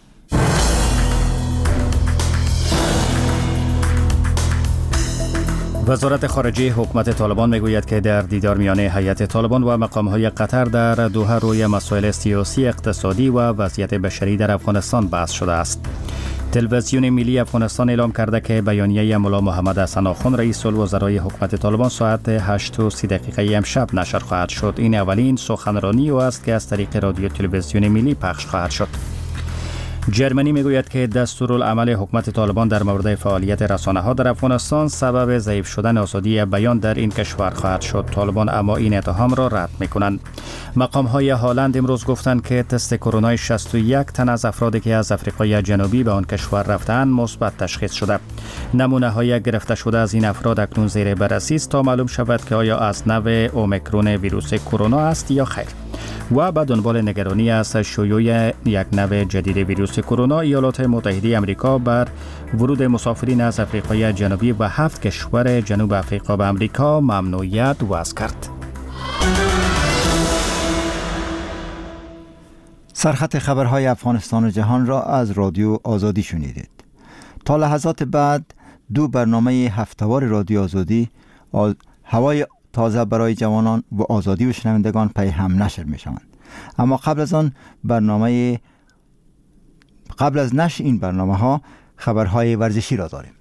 وزارت خارجه حکومت طالبان میگوید که در دیدار میان هیئت طالبان و مقام‌های قطر در دوحه روی مسائل سیاسی، اقتصادی و وضعیت بشری در افغانستان بحث شده است. تلویزیون ملی افغانستان اعلام کرده که بیانیه ملا محمد حسن آخوند رئیس الوزرای حکومت طالبان ساعت هشت و سی دقیقه امشب نشر خواهد شد. این اولین سخنرانی او است که از طریق رادیو تلویزیون ملی پخش خواهد شد. جرمنی میگوید که دستورالعمل حکومت طالبان در مورد فعالیت رسانه‌ها در افغانستان سبب ضعیف شدن آزادی بیان در این کشور خواهد شد. طالبان اما این اتهام را رد می‌کنند. مقام‌های هالند امروز گفتند که تست کرونا شصت و یک تن از افرادی که از آفریقای جنوبی به آن کشور رفتند مثبت تشخیص شده. نمونه‌های گرفته شده از این افراد اکنون زیر بررسی است تا معلوم شود که آیا از نوع اومیکرون ویروس کرونا است یا خیر. و به دنبال نگرانی از شیوع یک نوع جدید ویروس کرونا، ایالات متحده آمریکا بر ورود مسافرین از آفریقای جنوبی و هفت کشور جنوب آفریقا به آمریکا ممنوعیت وضع کرد. سرخط خبرهای افغانستان و جهان را از رادیو آزادی شنیدید. تا لحظات بعد دو برنامه هفته‌وار رادیو آزادی، هوای تازه برای جوانان و آزادی و شنوندگان پی هم نشر می شوند. اما قبل از آن برنامه قبل از نشر این برنامه ها خبرهای ورزشی را داریم.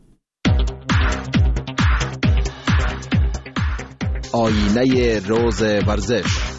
آینه روز ورزش.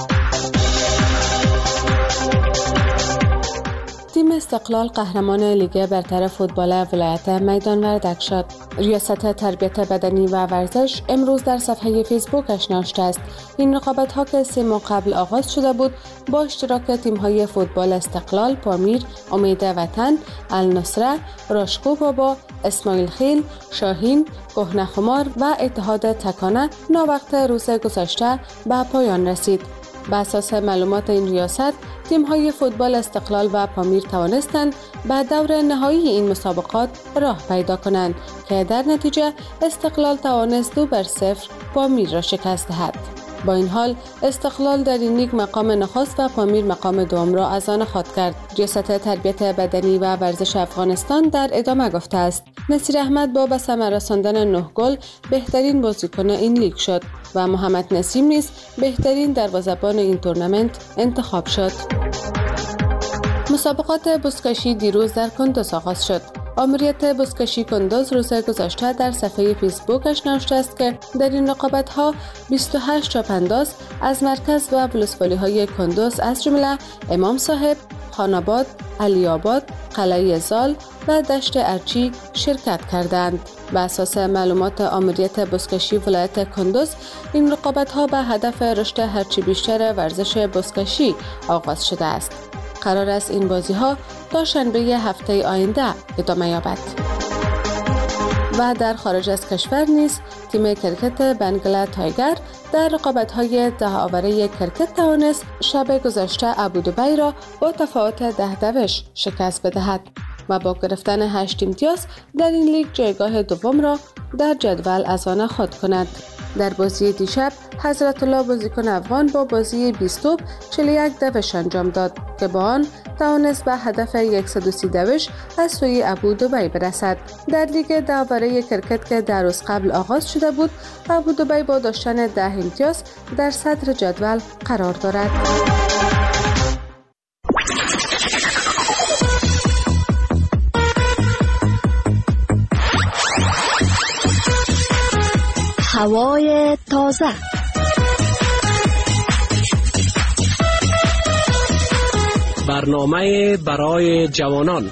تیم استقلال قهرمان لیگ برتر فوتبال ولایت میدان وردک شد. ریاست تربیت بدنی و ورزش امروز در صفحه فیسبوکش نوشته است این رقابت ها که سه ماه قبل آغاز شده بود با اشتراک تیم های فوتبال استقلال، پامیر، امید وطن، النصره، راشکو بابا، اسماعیل خیل، شاهین، کهنه خمار و اتحاد تکانه ناوقت روز گذشته به پایان رسید. بر اساس معلومات این ریاست، تیم‌های فوتبال استقلال و پامیر توانستند به دور نهایی این مسابقات راه پیدا کنند که در نتیجه استقلال توانست دو بر صفر پامیر را شکست دهد. با این حال استقلال در این لیگ مقام نخست و پامیر مقام دوم را از آن خود کرد. ریاست تربیت بدنی و ورزش افغانستان در ادامه گفته است نصیر احمد با به ثمر رساندن نه گل بهترین بازیکن این لیگ شد و محمد نسیم نیز بهترین دروازه‌بان این تورنمنت انتخاب شد. مسابقات بزکشی دیروز در کندوز آغاز شد. آمریت بزکشی کندوز روز گذشته در صفحه فیسبوکش نوشته است که در این رقابت‌ها بیست و هشت چاپانداز از مرکز و ولسوالی‌های کندوز از جمله امام صاحب، خاناباد، علی آباد، قلعه زال و دشت ارچی شرکت کردند. بر اساس معلومات آمریت بزکشی ولایت کندوز این رقابت‌ها به هدف رشد هرچی بیشتر ورزش بزکشی آغاز شده است. قرار است این بازی‌ها تا شنبه هفته آینده ادامه یابد. و در خارج از کشور نیز تیم کرکت بنگله تایگر در رقابت‌های ده آوره کرکت توانست شب گذشته ابودبی را با تفاوت ده دوش شکست بدهد. و با گرفتن هشت امتیاز در این لیگ جایگاه دوم را در جدول از آن خود کند. در بازی دیشب حضرت الله بازیکن افغان با بازی بیست توپ چهل و یک دوش انجام داد که با آن توانست به هدف صد و سی دوش از سوی ابودبی برسد. در لیگ داوره کرکت که در روز قبل آغاز شده بود، ابودبی با داشتن ده امتیاز در صدر جدول قرار دارد. هوای تازه. برنامه برای جوانان.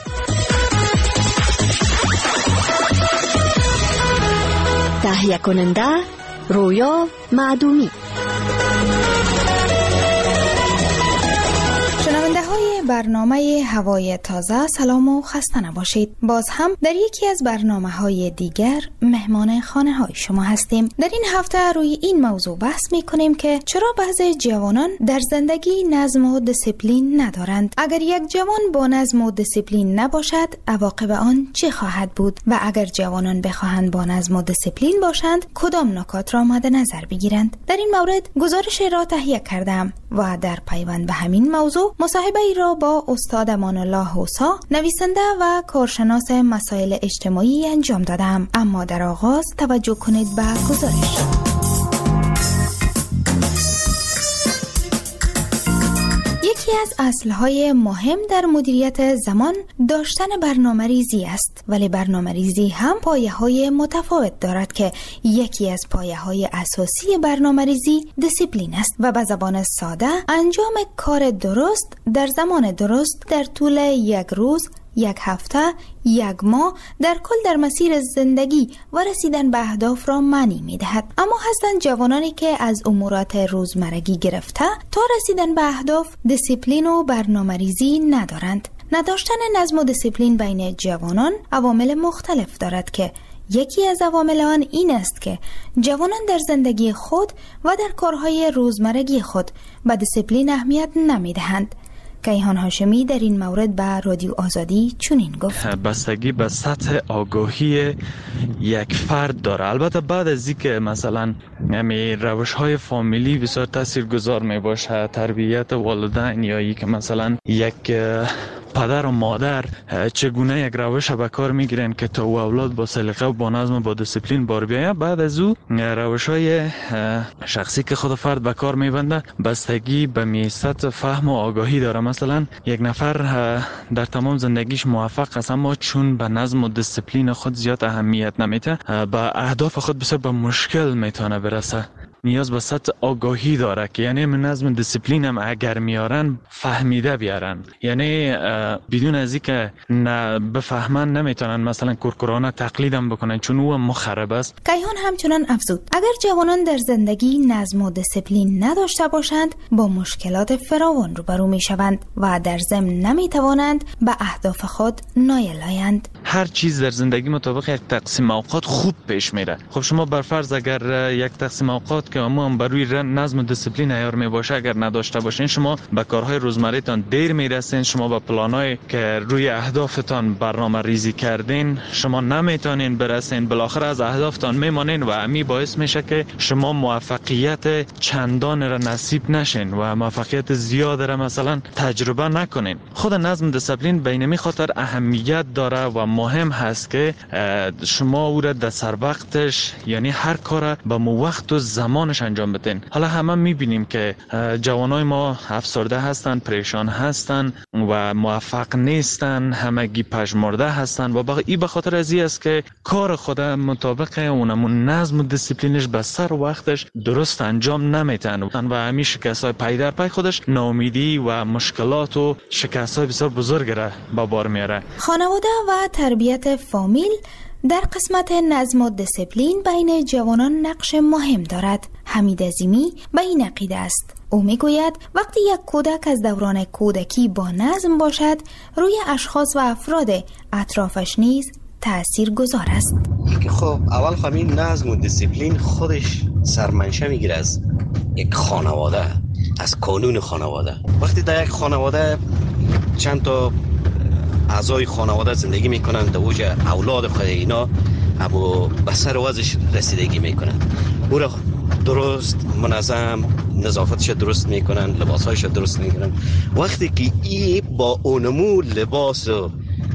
تهیه کننده رویا معدومی. شنونده های برنامه هوای تازه، سلام و خسته نباشید. باز هم در یکی از برنامه های دیگر مهمان خانه های شما هستیم. در این هفته روی این موضوع بحث می کنیم که چرا بعضی جوانان در زندگی نظم و دیسیپلین ندارند. اگر یک جوان با نظم و دیسیپلین نباشد، عواقب آن چه خواهد بود؟ و اگر جوانان بخواهند با نظم و دیسیپلین باشند، کدام نکات را مد نظر بگیرند؟ در این مورد گزارش را تهیه کردم و در پیوند به همین موضوع مصاحبه ای را با استاد امان الله حوسا، نویسنده و کارشناس مسائل اجتماعی انجام دادم. اما در آغاز توجه کنید به گزارش. یکی از اصلهای مهم در مدیریت زمان داشتن برنامه‌ریزی است، ولی برنامه‌ریزی هم پایه‌های متفاوت دارد که یکی از پایه‌های اساسی برنامه‌ریزی دیسیپلین است و به زبان ساده انجام کار درست در زمان درست در طول یک روز، یک هفته، یک ماه، در کل در مسیر زندگی و رسیدن به اهداف را معنی می دهد. اما هستند جوانانی که از امورات روزمرگی گرفته تا رسیدن به اهداف دیسیپلین و برنامه ریزی ندارند. نداشتن نظم و دیسیپلین بین جوانان عوامل مختلف دارد که یکی از عوامل آن این است که جوانان در زندگی خود و در کارهای روزمرگی خود به دیسیپلین اهمیت نمی دهند. کیهان هاشمی در این مورد به رادیو آزادی چنین گفت: بستگی به سطح آگاهی یک فرد داره. البته بعد از اینکه مثلا همین روش های فامیلی بسیار تاثیرگذار می باشه، تربیت والدین یا ای که مثلا یک پدر و مادر چگونه یک روش به کار میگیرن که تا او اولاد با سلیقه و با نظم و با دیسیپلین بار بیاید، بعد از او روش های شخصی که خود فرد به کار میبنده بستگی به میسط فهم و آگاهی داره. مثلا یک نفر در تمام زندگیش موفق است، اما چون به نظم و دیسیپلین خود زیاد اهمیت نمیده، به اهداف خود بسیار به مشکل میتونه برسه. نیاز به سطح آگاهی داره که یعنی من نظم دیسیپلین هم اگر میارن فهمیده بیارن، یعنی بدون از اینکه نه بفهمن نمیتونن مثلا کورکورانه تقلیدم بکنن، چون او مخرب است. کیهان همچنان افزود اگر جوانان در زندگی نظم و دیسیپلین نداشته باشند با مشکلات فراوان روبرو میشوند و در ضمن نمیتوانند به اهداف خود نایل آیند. هر چیز در زندگی مطابق یک تقسیم اوقات خوب پیش میره. خب شما بر فرض اگر یک تقسیم اوقات که اما هم بر روی نظم و دیسیپلین عیار می باشه اگر نداشته باشین، شما به کارهای روزمره‌تان دیر میرسین، شما به پلانایی که روی اهدافتان برنامه ریزی کردین شما نمیتونین برسین، بالاخره از اهدافتان میمانین و امی باعث میشه که شما موفقیت چندان را نصیب نشین و موفقیت زیاد را مثلا تجربه نکنین. خود نظم دیسیپلین به این خاطر اهمیت داره و مهم هست که شما او را در سر وقتش، یعنی هر کار به وقت و زمانش انجام بدین. حالا همه میبینیم که جوانای ما افسرده هستن، پریشان هستن و موفق نیستن، همگی پژمرده هستن و این به خاطر از این است که کار خود مطابق اونمون نظم و دیسیپلینش به سر وقتش درست انجام نمیتن و همین شکست‌های پی در پی خودش ناامیدی و مشکلات و شکست‌های بسیار بزرگ را به بار میاره. خانواده و تربیت فامیل در قسمت نظم و دیسیپلین بین جوانان نقش مهم دارد. حمید عظیمی به این عقیده است. او میگوید وقتی یک کودک از دوران کودکی با نظم باشد، روی اشخاص و افراد اطرافش نیز تأثیر گذار است. خب اول خب این نظم و دیسیپلین خودش سرمنشه میگیره از یک خانواده، از کانون خانواده. وقتی در یک خانواده چند تا اعضای خانواده زندگی میکنن، در اوج اولاد خود اینا ابو به سر وضعش رسیدگی میکنن. او را درست منظم نظافتش درست میکنن، لباسهایش درست میکنن. وقتی که ای با اونمو لباس و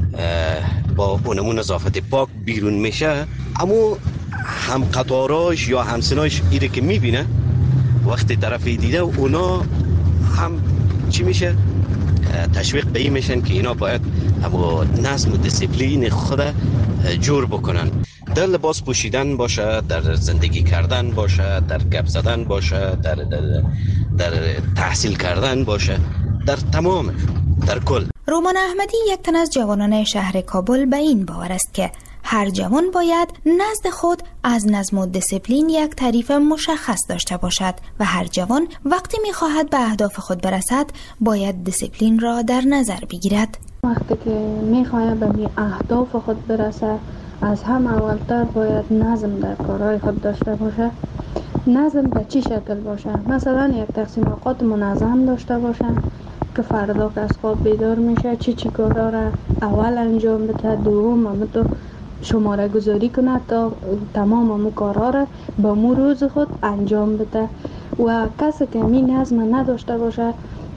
با اونمو نظافت پاک بیرون میشه، اما هم قطاراش یا همسناش ایره که میبینه وقتی طرفی دیده اونا هم چی میشه؟ تشویق به این میشن که اینا باید اما نظم و دیسیپلین خود جور بکنن. در لباس پوشیدن باشه، در زندگی کردن باشه، در گپ زدن باشه، در, در, در تحصیل کردن باشه، در تمام در کل. رومان احمدی یک تن از جوانان شهر کابل به این باور است که هر جوان باید نزد خود از نظم و دیسیپلین یک تعریف مشخص داشته باشد و هر جوان وقتی می‌خواهد به اهداف خود برسد باید دیسیپلین را در نظر بگیرد. وقتی که می‌خواهد به اهداف خود برسد از هم اولتر باید نظم در کارهای خود داشته باشه. نظم به چی شکل باشه؟ مثلا یک تقسیم اوقات منظم داشته باشه که فردا که از خواب بیدار میشه چی چی کارا را اول انجام بده، دوم هم تو شماره گذاری کنه تا تمام امو کارا را با مو روز خود انجام بده. و کسی که می نظم نداشته باشه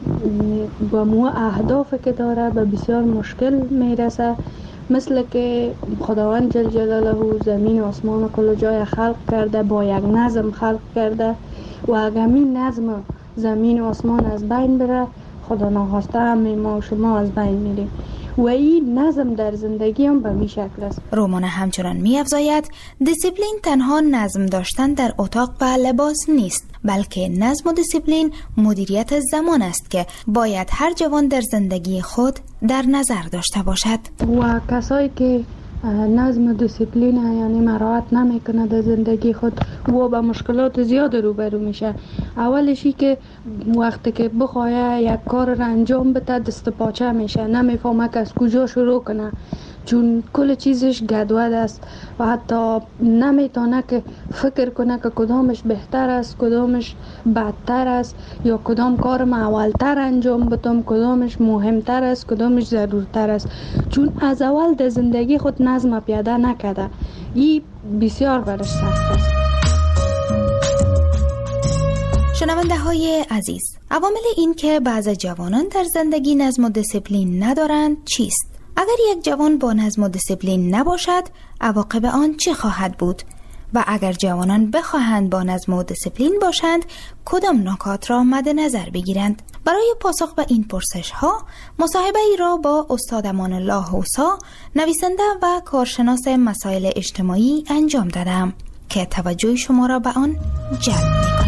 با مو اهدافی که داره به بسیار مشکل میرسه. مثل که خداوند جل جلاله زمین و آسمان و کل جای خلق کرده، با یک نظم خلق کرده و اگر این نظم زمین و آسمان از بین بره خدا ناخواسته همه ما و شما از بین میریم و این نظم در زندگی هم به می شکل است. رومان همچنان می افزاید دیسیپلین تنها نظم داشتن در اتاق و لباس نیست، بلکه نظم و دیسیپلین مدیریت زمان است که باید هر جوان در زندگی خود در نظر داشته باشد. و کسایی که نظم و دیسیپلین یعنی مراعات نمیکنه در زندگی خود و با مشکلات زیاد روبرو میشه. اولشی که وقتی که بخواه یک کار را انجام بده دست پاچه میشه، نمیفهمه که از کجا شروع کنه چون کل چیزش گدود است و حتی نمیتونه که فکر کنه که کدامش بهتر است، کدامش بدتر است یا کدام کار ما اولتر انجام بدم، کدامش مهمتر است، کدامش ضرورتر است، چون از اول در زندگی خود نظم پیاده نکرده. این بسیار برش سخت است. شنونده های عزیز، عوامل این که بعض جوانان در زندگی نظم و دیسیپلین ندارند چیست؟ اگر یک جوان با نظم و دیسیپلین نباشد، عواقب آن چه خواهد بود؟ و اگر جوانان بخواهند با نظم و دیسیپلین باشند، کدام نکات را مد نظر بگیرند؟ برای پاسخ به این پرسش ها، مصاحبه ای را با استاد امان الله حوسا، نویسنده و کارشناس مسائل اجتماعی انجام دادم که توجه شما را به آن جلب می‌کنم.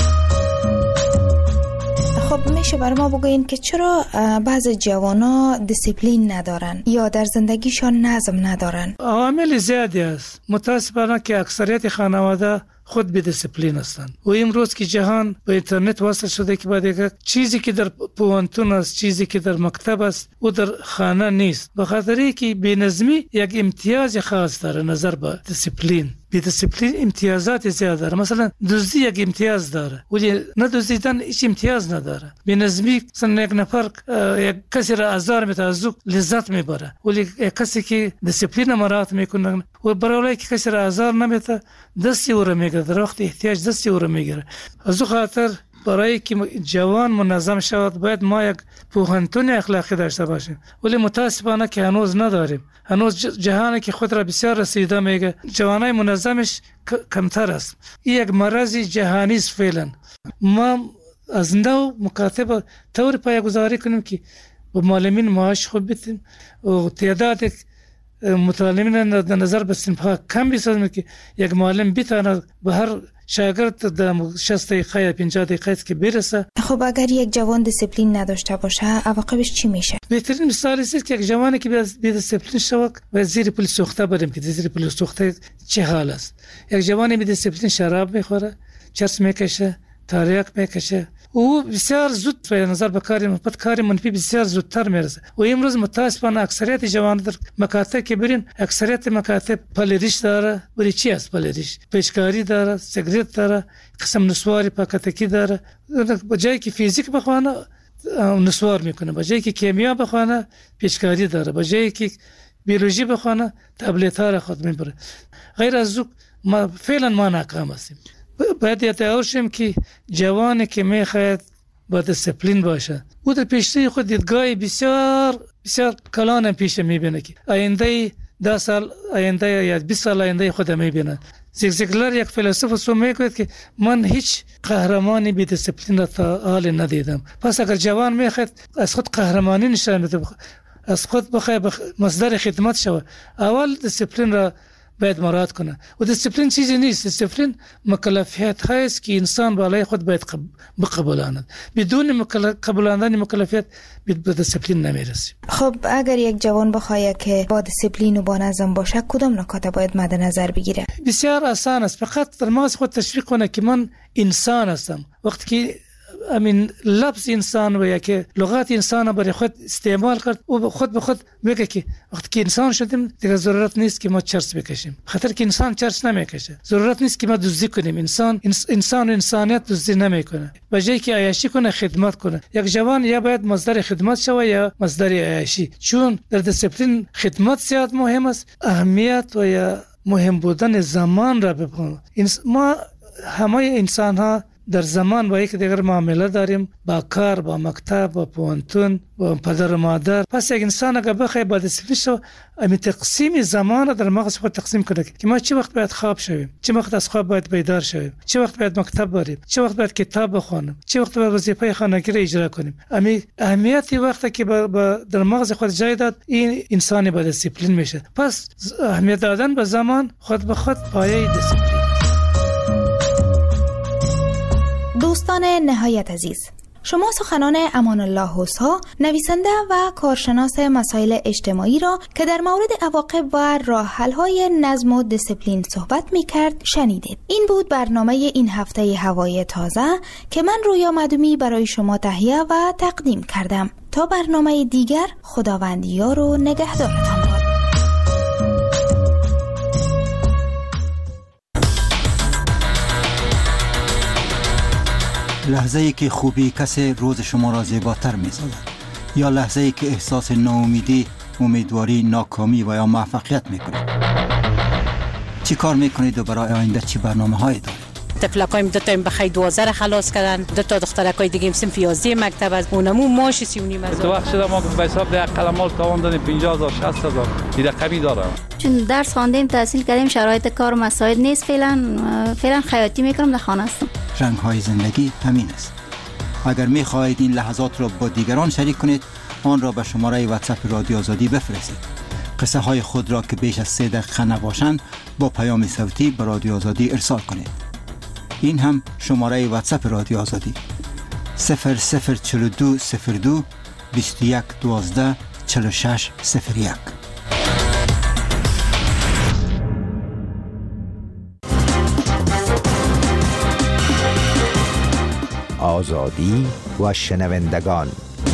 خب میشه برای ما بگوین که چرا بعض جوانا دیسیپلین ندارن یا در زندگیشان نظم ندارن؟ عوامل زیادی است. متاسفانه که اکثریت خانواده خود به دیسیپلین هستند و امروز که جهان به اینترنت وصل شده که بعد یک چیزی که در پوانتون است، چیزی که در مکتب است و در خانه نیست، به خاطر اینکه بی‌نظمی یک امتیاز خاص داره نظر به دیسیپلین. بی دیسیپلین امتیازات زیاد داره. مثلا دزدی یک امتیاز داره ولی ندزدیدن هیچ امتیاز نداره. بی نظمی مثلا یک نفر یک کسی را آزار میده از او لذت میبره ولی یک کسی که دیسیپلین مراعات میکنه و برای که کسی را آزار نمیده دستی او را میگیره، در وقت احتیاج دستی او را میگیره. از او خاطر برای که جوان منظم شود باید ما یک پوهنتون اخلاقی داشته باشیم ولی متاسفانه که هنوز نداریم. هنوز جهانی که خود را بسیار رسیده میگه جوانای منظمش کمتر است. این یک مرض جهانی است فعلا. ما از نو مکاتب طور پایه‌گذاری کنیم که با معلمین معاش خوب بدیم و تعداد متعلمین در نظر به صنف‌ها کم بسازیم که یک معلم بتواند به هر شاگرد در شصت دقیقه یا پنجاه دقیقه که برسه. خب اگر یک جوان دیسیپلین نداشته باشه عواقبش چی میشه؟ بهترین مثال است که یک جوانی که بی دیسیپلین شود و زیر پل سوخته بریم که زیر پل سوخته چه حال است. یک جوانی بی دیسیپلین شراب میخوره، چرس میکشه، تریاک میکشه او بسیار زود به نظر به کاری مثبت کاری منفی بسیار زودتر میرسه و امروز متاسفانه اکثریت جوانان در مکاتب که برین اکثریت مکاتب پلریش داره. ولی چی است پلریش؟ پیشکاری داره، سیگریت داره، قسم نسواری پاکتکی داره. به جایی که فیزیک بخوانه نسوار میکنه، به جایی که کیمیا بخونه پیشکاری داره، به جایی که بیولوژی بخونه تبلیت ها را خود میبره. غیر از او ما فعلا ما ناکام هستیم. باید یادآور شیم که جوانی که میخواهد با دیسپلین باشه او در پیشروی خود دیدگاه بسیار بسیار کلان پیش میبینه که آینده ده سال آینده یا بیست سال آینده خود میبینه. زیگزیگلر یک فیلسوف سو میگوید که من هیچ قهرمانی بی دیسپلین را تا حال ندیدم. پس اگر جوان میخواد از خود قهرمانی نشان بده، از خود بخواه بخ... مصدر خدمت شود، اول دیسپلین را باید مراعات کنه. و دیسپلین چیزی نیست، دیسپلین مکلفیت هست که انسان بالای خود باید قب... بقبولاند. بدون مکل... قبولاندن مکلفیت به دیسپلین نمیرسیم. خب اگر یک جوان بخواد که با دیسپلین و با نظم باشه کدام نکات باید مد نظر بگیره؟ بسیار آسان است، فقط در مغز خود تشویق کنه که من انسان هستم. وقتی که امین لفظ انسان و یا که لغت انسان برای خود استعمال کرد او خود به خود میگه که وقتی که انسان شدیم دیگه ضرورت نیست که ما چرس بکشیم، خاطر که انسان چرس نمیکشه. ضرورت نیست که ما دزدی کنیم، انسان انسان و انسانیت دزدی نمیکنه. به جای که عیاشی کنه خدمت کنه. یک جوان یا باید مصدر خدمت شوه یا مصدر عیاشی، چون در دیسپلین خدمت زیاد مهم است. اهمیت و یا مهم بودن زمان را بپنه. ما همه انسان ها در زمان با یک دیگر معامله داریم، با کار، با مکتب، با پوانتون، با پدر و مادر. پس یک انسان اگر بخواه با دیسپلین شو امی تقسیم زمان را در مغز خود تقسیم کنه که ما چه وقت باید خواب شویم، چه وقت از خواب باید بیدار شویم، چه وقت باید مکتب بریم، چه وقت باید کتاب بخونیم، چه وقت باید وظیفه خانگی را اجرا کنیم. امی اهمیتی وقتی که با, با در مغز خود جای داد این انسانی با دیسپلین میشه. پس اهمیت دادن به زمان خود به خود پایه دیسپلین. دوستان نهایت عزیز، شما سخنان امان الله حسا، نویسنده و کارشناس مسائل اجتماعی را که در مورد عواقب و راه حل‌های نظم و دیسپلین صحبت می‌کرد شنیدید. این بود برنامه این هفته هوای تازه که من رویا مدومی برای شما تهیه و تقدیم کردم. تا برنامه دیگر خداوند یار و نگهدارتان باد. لحظه ای که خوبی کسی روز شما را زیباتر می سازد، یا لحظه ای که احساس ناامیدی، امیدواری، ناکامی و یا موفقیت می کنید. چی کار می کنید و برای آینده چی برنامه هایی دارید؟ طفلکایم دو تا بخای دوازده را خلاص کردن، دو تا دخترکای دیگه هم صنف یازده مکتب از اونمو ماش سی و نیم هزار. تو وقت شده ما به حساب ده قلمال تواندن پنجاه هزار شصت هزار این رقمی داره. چون درس خواندیم تحصیل کردیم شرایط کار مساعد نیست، فعلا فعلا خیاطی میکنم، در خانه هستم. رنگ های زندگی همین است. اگر می خواهید این لحظات را با دیگران شریک کنید آن را به شماره واتساپ رادیو آزادی بفرستید. قصه های خود را که بیش از سه دقیقه نباشند با پیام صوتی به رادیو آزادی ارسال کنید. این هم شماره واتساپ رادیو آزادی صفر صفر چهل و دو صفر دو بیست و یک دوازده چهل و شش صفر یک. آزادی و شنوندگان.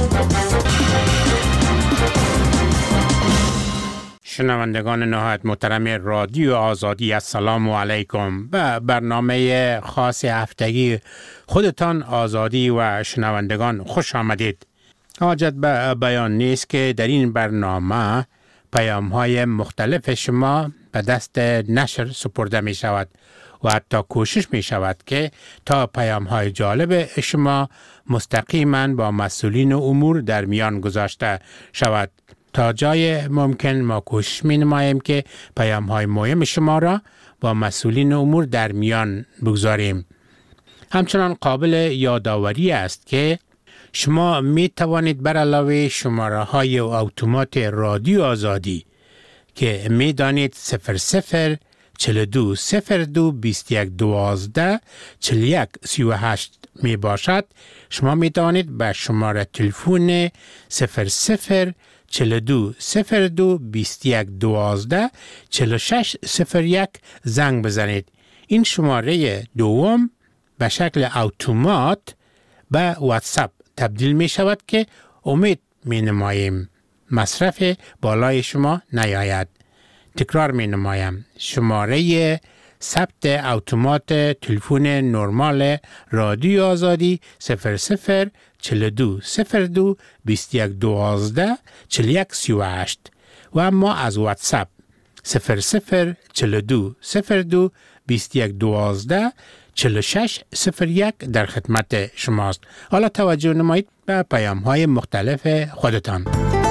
شنوندگان نهایت محترم رادیو آزادی، السلام علیکم. به برنامه خاص هفتگی خودتان آزادی و شنوندگان خوش آمدید. حاجت به بیان نیست که در این برنامه پیام های مختلف شما به دست نشر سپرده می شود و حتی کوشش می شود که تا پیام های جالب شما مستقیما با مسئولین امور در میان گذاشته شود. تا جای ممکن ما کوشش می نماییم که پیام های مهم شما را با مسئولین امور در میان بگذاریم. همچنان قابل یادآوری است که شما می توانید بر علاوه شماره های اتومات رادیو آزادی که می دانید صفر صفر چهل و دو صفر دو بیست و یک دوازده چهل و یک سی و هشت می باشد، شما می توانید به شماره تلفن صفر صفر چهل و دو صفر دو بیست و یک دوازده چهل و شش صفر یک زنگ بزنید. این شماره دوم به شکل اتومات به واتساپ تبدیل می شود که امید می نماییم مصرف بالای شما نیاید. تکرار می نمایم، شماره ثبت اتومات تلفن نرمال رادیو آزادی صفر صفر چهل و دو صفر دو بیست و یک دوازده چهل و یک سی و هشت و اما از واتساپ صفر صفر چهل و دو صفر دو بیست و یک دوازده چهل و شش صفر یک در خدمت شماست. حالا توجه نمایید به پیام های مختلف خودتان.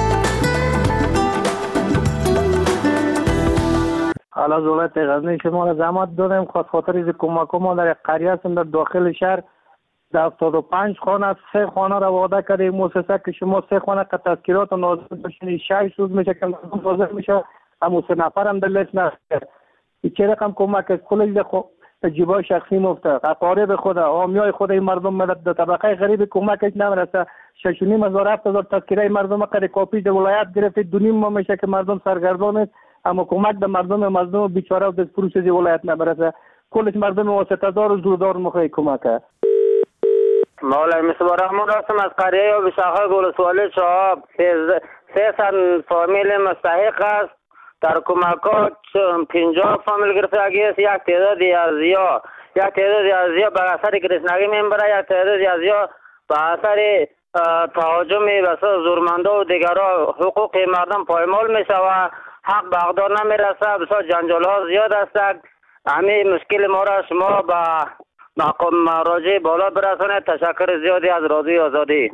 حالا دولت غزنی شما را زحمت دادیم خاطر خاطر از کمک ما در قریه هستیم در داخل شهر در هفتاد و پنج خانه سه خانه را وعده کرده مؤسسه که شما سه خانه که تذکیرات نازل بشین شش روز میشه که نازل میشه اما سه نفر هم در لیست نست. این چه رقم کمک از کلش در جیبای شخصی مفته اقارب خود آمیای خود این مردم ملت در طبقه غریب کمکش نمیرسه. شش و نیم هزار هفت هزار تذکیره مردم قد کاپی در ولایت گرفته دو نیم ماه میشه که مردم سرگردان است اما کمک به مردم مظلوم بیچاره و دست فروش از ولایت نمیرسه. کلش مردم واسطه دار و زوردار مخواه کمک. مولای مصباح رحمان هستم از قریه و بشاخه گلسوالی شهاب. سیصد فامیل مستحق است در کمکات پنجاه فامیل گرفتگی است. یک تعدادی از یا یک تعدادی از یا به اثر گرسنگی میبره، یک تعدادی از یا به اثر تهاجم بسیار زورمنده و دیگرها حقوق مردم پایمال میشه و حق به اقدار نمیرسه. بسیار جنجال ها زیاد است. همین مشکل ما را شما به مقام مراجع بالا برسانید. تشکر زیادی از رادیوی آزادی.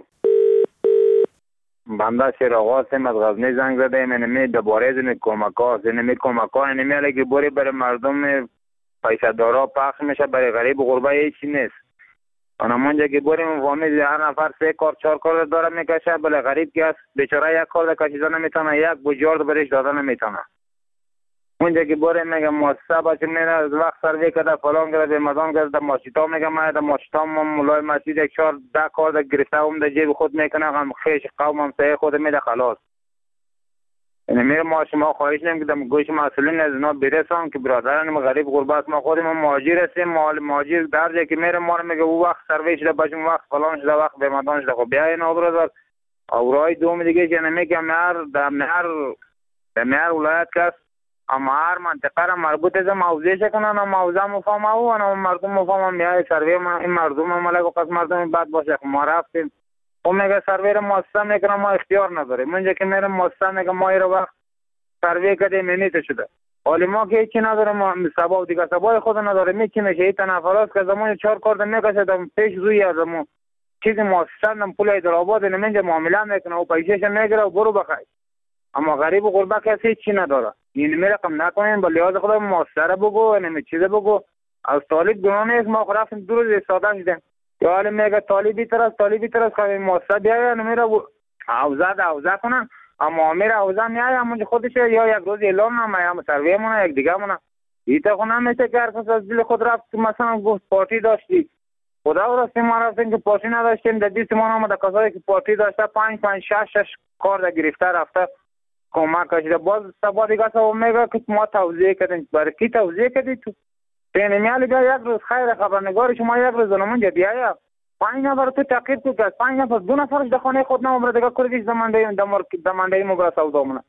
بنده شیراغ هستم از غزنی زنگ زده ایم. اینمی دوباره از این کمک ها است. اینمی کمک ها اینمی علیه بوری برای مردم پیسه دارا پخش میشه، برای غریب و غربه هیچی نیست. اونمونجا که بریم فامیل هر نفر سه کار چهار کار داره میکشه، بله غریب که است بیچاره یک کار کشیده نمیتونه، یک بوجارد برش داده نمیتونه. اونجا که بریم میگه مؤسسه بچه میره از وقت سروی کرده فلان کرده به مدام کرده ماشیتا میگه من در ماشیتا مولای مسجد یک چهار ده کار در گرفته هم در جیب خود میکنه غم خیش قوم هم سعی خود میده خلاص. یعنی میره ما شما خواهش نیم که در گوش مسئولین از اینا برسان که برادران غریب غربت ما خودیم مهاجر هستیم. مهاجر در جایی که میره ما میگه او وقت سروی شده بچم وقت فلان شده وقت به مدام شده. خب بیا اینا برادر اورای دوم دیگه که نمیگه مهر در مهر در مهر ولایت کس اما هر منطقه را مربوط از موضوعش کنن و موضوع مفهوم او و مردم مفهوم میای سروی ما این مردم ملک و قسم مردم بد باشه. ما رفتیم و میگه سروی را مؤسسه میکنه ما اختیار نداریم. منجا که میرم مؤسسه میگه ما این وقت سروی کردیم منیت شده حالی ما که هیچی نداریم. ما سبا دیگه سبای خود نداریم. می چی میشه این تنفرات که زمان چهار کارد میکشه دم پیش روی از زمان چیزی مؤسسه دم پول ایدرآباد نمینجا معامله میکنه و پیسهش میگیره و برو بخای. اما غریب و غربه کسی هیچی نداره. این می رقم نکنین با لحاظ خدا مؤثره بگو نمی چیزه بگو. از طالب گناه نیست. ما رفتیم دو روز ساده شدیم یا حالی میگه طالبی تر از طالبی تر از که مؤثر بیایه نمی را حوزه ده حوزه کنن اما امیر حوزه میایه همونجا خودش یا یک روز اعلان نمه یا سرویه مونه یک دیگه مونه ایتا خونه میشه که هر کس از دل خود رفت مثلا گفت پارتی داشتی خدا راستی ما رفتیم که پارتی نداشتیم در دیست ما نامده کسایی که پارتی داشته پنج پنج شش شش کار در گرفته رفته کمک کشیده. باز سبا دیگه سبا میگه که ما توضیح کردیم. برای کی توضیح کردی تو؟ پینمیالی بیا یک روز خیر خبرنگار شما یک روز نمونجا بیایا پنج نفر تو تقیب تو که پنج نفر دو نفرش در خانه خود نمومره دیگه کردیش دمانده مبرا سودا مونه.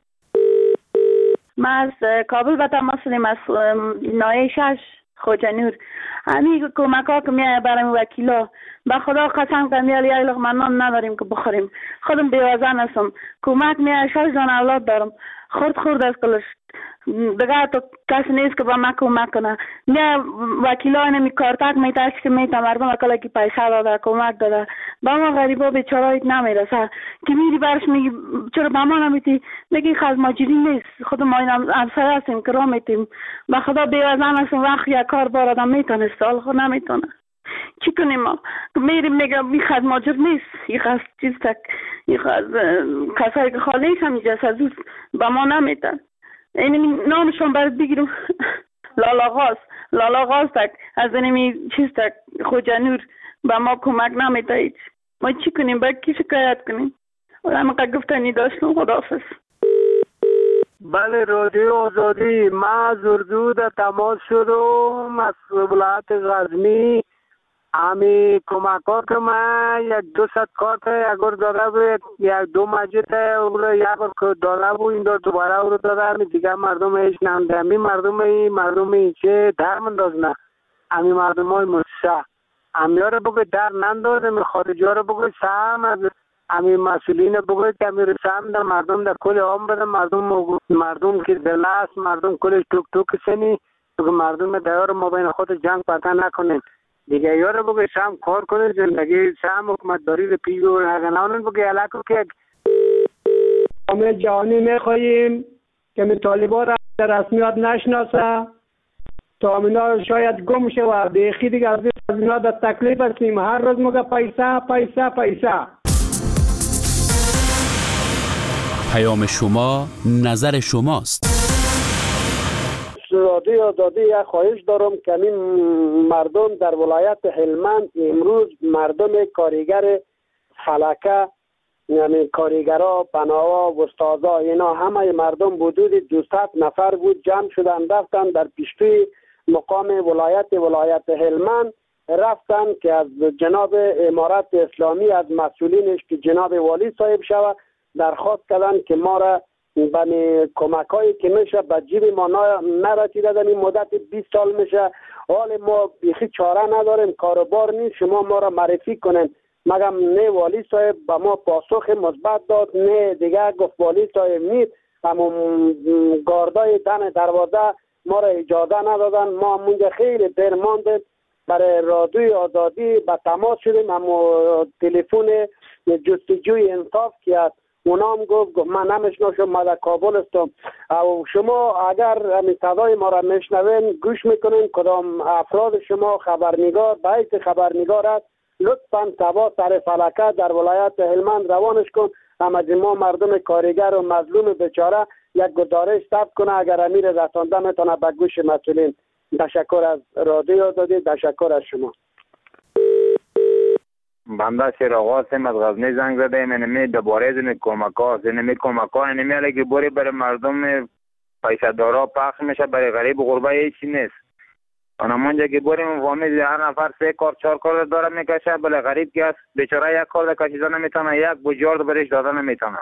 ما از کابل به تماس داریم از نایه شش خوجنور. همین کمک ها که میایه برای وکیلا به خدا قسم کنم یه یک لقمه نان نداریم که بخوریم. خودم بیوزن هستم. کمک میایه شش دان اولاد دارم. خورد خورد از کلش دیگه تو کسی نیست که با ما کمک کنه. میایه وکیلا اینمی کارتک میتاش که میتا مردم اکلا که پیسه داده کمک داده با ما غریبا بیچارایت نمیرسه که میری برش میگی چرا با ما نمیتی میگی خز ماجری نیست. خود ما این افسر هستیم که را میتیم به خدا بیوزن هستیم. وقت یک کار بار آدم میتونه سال خود نمیتونه چی کنیم ما میریم میگم این خز ماجر نیست. این خز چیز تک این خز کسایی که خالیش هم جسد با ما نمیتن. این نامشون برد بگیرم لالا غاز لالا غاز تک از اینمی چیز تک خوجنور با ما کمک نمیده هیچ. ما چی کنیم باید کی شکایت کنیم؟ همه گفتنی داشتم. خداحافظ. بله رادیو آزادی ما از اردو در تماس شدم از ولایت غزنی. امی کمکات که من یک دو ست کارت اگر داده بود یک دو مجید او رو یک بار داده بود این دار دوباره او رو داده امی دیگه مردم ایش نمده. امی مردم ای مردم ای چه درمنداز نه امی مردم های مصح امیار رو بگوی در نندازم، خارجی ها رو بگوی سهم از امی مسئولین بگوی که امیر سهم در مردم در کل عام بده، مردم مردم که دل است، مردم کلش توک توک سنی بگوی مردم دیار ما بین خود جنگ پتا نکنین دیگه. یار بگوی سهم کار کنین، زندگی سهم حکومت داری رو پیگو نگنانون بگوی علاقه که همه جهانی میخواییم که می طالبان را در رسمیت نشناسه تا اینا شاید گم شه و بیخی دیگه از اینا در تکلیف هستیم. هر روز مگه پیسه پیسه پیسه. پیام شما نظر شماست. رادیو آزادی یک خواهش دارم که این مردم در ولایت هلمند امروز مردم کارگر فلکه، یعنی کارگرها، بناها و استادا، اینا همه مردم حدود دویست نفر بود، جمع شدن رفتن در پیشتوی مقام ولایت ولایت هلمند، رفتن که از جناب امارت اسلامی از مسئولینش که جناب والی صاحب شود درخواست کردن که ما را بنی کمکایی که میشه به جیب ما نرسیده در این مدت بیست سال میشه، حال ما بیخی چاره نداریم، کاروبار نیست، شما ما را معرفی کنین. مگم نه والی صاحب به ما پاسخ مثبت داد، نه دیگه گفت والی صاحب نیست، اما گاردای دن دروازه ما را اجازه ندادن. ما منجا خیلی دیر ماندیم، برای رادیوی آزادی به تماس شدیم، اما تلفن جستجوی انصاف که از اونام گفت گفت من نمیشناسم، ما در کابل هستم. او شما اگر همین صدای ما را میشنوین گوش میکنین، کدام افراد شما خبرنگار به حیث خبرنگار است، لطفاً تبا سر فلکه در ولایت هلمند روانش کن. اما ما مردم کارگر و مظلوم بیچاره یک گزارش ثبت کنه، اگر امیر رسانده میتونه به گوش مسئولین. تشکر از رادیو آزادی، تشکر از شما. بنده شیراغ هستم، از غزنی زنگ زده ایم. اینمی دوباره از این کمک ها اینمی کمک ها اینمی علی که بوری برای مردم پیسه دارا پخش میشه، برای غریب و غربه هیچی نیست. انا منجا که بوریم فامیل هر نفر سه کار چهار کار داره میکشه، بله غریب که است بیچاره یک کار کشیدن نمیتونه، یک بجارد برش دادن نمیتونه.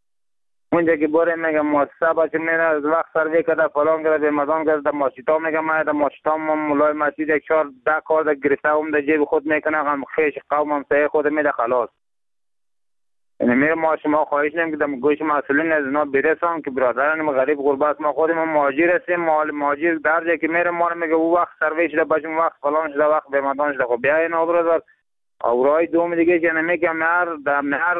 اونجا که بوریم میگه مؤسسه باشه میره از وقت سروی کرده فلان کرده به مدام کرده ماشیتا میگه من در ماشیتا مولای مسجد یک چهار ده کار در گرفته هم در جیب خود میکنه، غم خیش قوم هم سعی خود میده خلاص. یعنی میره ما شما خواهش نیم که در گوش مسئولین از اینا برسان که برادران غریب غربت ما خودم مهاجر هستیم، مهاجر در جایی که میره ما رو میگه او وقت سروی شده باشیم وقت فلان شده وقت به مدان شده. خب بیا اینا برادر اورای دوم دیگه که نمیگه مهر در مهر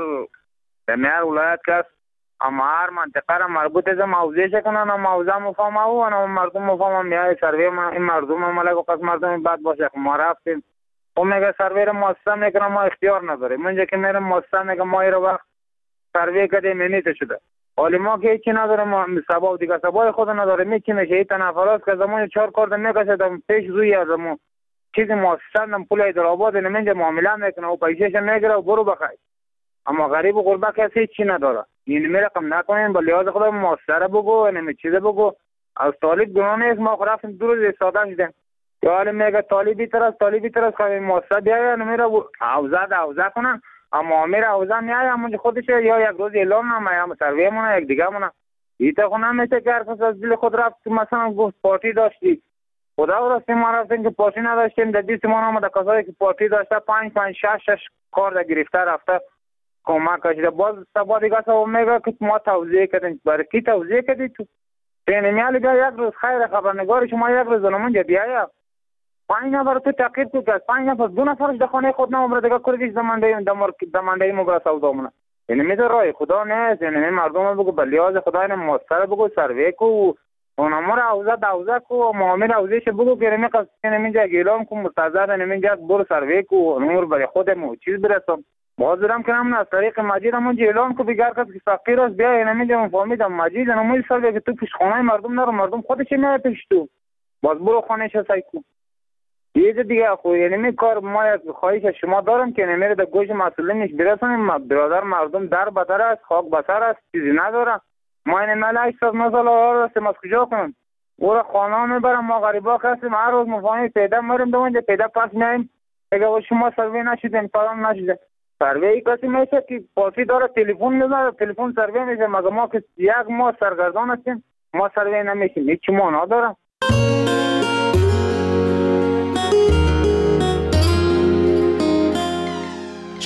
در مهر ولایت کس اما هر منطقه را مربوط از موضوعش کنن و موضوع مفهوم او و مردم مفهوم میای سروی ما این مردم ملک و قسم مردم بد باشه. ما رفتیم او میگه سروی را مؤسسه میکنه، ما اختیار نداریم. منجا که میرم مؤسسه میگه ما رو وقت سروی کردیم نیت شده، حالی ما که هیچی نداریم، ما سبا دیگه سبای خود نداریم. می چی میشه این تنفرات که زمان چهار کارت میکشه پیش روی ازمون چیزی مؤسسه نم پول ایدرآباد نمینجا معامله میکنه و پیسهش میگیره و برو بخای. اما غریب و غربه کسی چی نداره. این می رقم نکنین با لحاظ خدا مؤسسه بگو نمی چیزه بگو. از طالب گناه نیست، ما رفتیم دو روز استاده شدیم که حالی میگه طالبی ترس طالبی ترس که مؤسسه بیایه نمیره حوزه ده حوزه کنن، اما امیر حوزه میایه همونجا خودشه یا یک روز اعلام نمه یا سرویه مونه یک دیگه مونه. ایتا خونه میشه که هر کس از دل خود رفت مثلا گفت پارتی داشتی خدا راستی ما رفتیم که پارتی نداشتیم در دیست ما نامده کسایی که پارتی داشته پنج پنج شش شش کار در گرفته رفته کمک کشیده. باز سبا دیگه سبا میگه که ما توضیح کردیم. برای کی توضیح کردی تو؟ این میالی بیا یک روز خیر خبرنگار شما یک روز نمونجا بیایا پنج نفر تو تقیید تو که پنج نفر دو نفرش در خانه خود نمبره دیگه کردیش دمانده دمانده مبرا سودا مونه. یعنی میده رای خدا نیست. یعنی مردم بگو به لحاظ خدا این مؤثر بگو سروی کو اونما را حوزه دوزه کو معامل حوزهش بگو که نمی قصد نمیجا اعلام کو مستعذر نمیجا برو سروی کو نمور برای خودمو چیز برسم. باز دارم که نمون از طریق مجید همون اعلام کو بگر کس که فقیر است بیا نمیجا مفهمیدم مجید نموی سروی که تو پیش خانه مردم نرو مردم خودش میاد پیش تو باز برو خانهش سعی کو. یه دیگه خو یعنی می کار ما یک خواهش شما دارم که نمیره در گوش مسئولینش برسونیم. برادر مردم در بدر است خاک بسر است چیزی نداره. ما این مال هشتاد مثلا ها هستیم از کجا کنیم او را خانه میبرم ما غریبا هستیم هر روز مفاهمی پیدا میریم دوانجا پیدا پس میاییم اگه شما سروی نشیدیم پایان نشیده سروی کسی میشه که پاسی داره تلفن میزنه تلفن سروی میشه مگه ما که یک ما سرگردان هستیم ما سروی نمیشیم هیچ ما ندارم.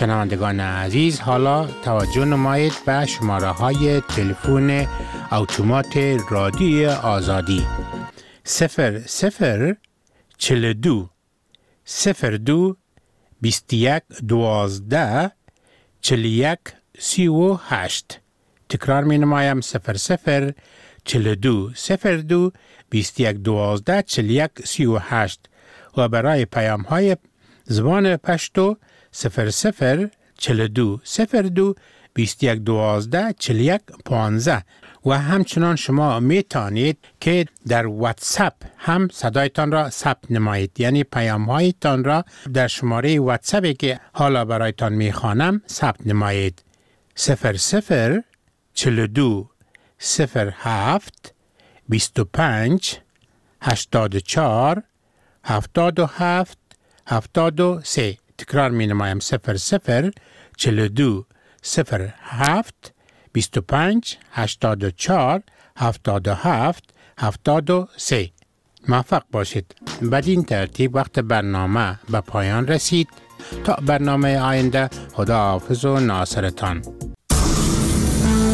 شنوندگان عزیز، حالا توجه نمایید به شماره های تلفن اتومات رادیوی آزادی صفر صفر چهل و دو صفر دو بیست و یک دوازده چهل و یک سی و هشت. تکرار می نمایم صفر صفر چهل و دو صفر دو بیست و یک دوازده چهل و یک سی و هشت و برای پیام های زبان پشتو صفر صفر چهل و دو صفر دو بیست و یک دوازده چهل و یک پانزده. و همچنان شما می توانید که در واتساپ هم صدایتان را ثبت نمایید، یعنی پیام هایتان را در شماره واتساپی که حالا برایتان می خوانم ثبت نمایید. صفر صفر چهل و دو صفر هفت بیست و پنج هشتاد و چهار هفتاد و هفت هفتاد و سه. تکرار می نمایم صفر صفر چهل و دو صفر هفت بیست و پنج هشتاد و چهار هفتاد و هفت هفتاد و سه. موفق باشید. بدین ترتیب وقت برنامه به پایان رسید. تا برنامه آینده، خدا حافظ و ناصرتان.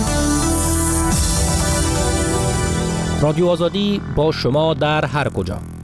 رادیو آزادی با شما در هر کجا.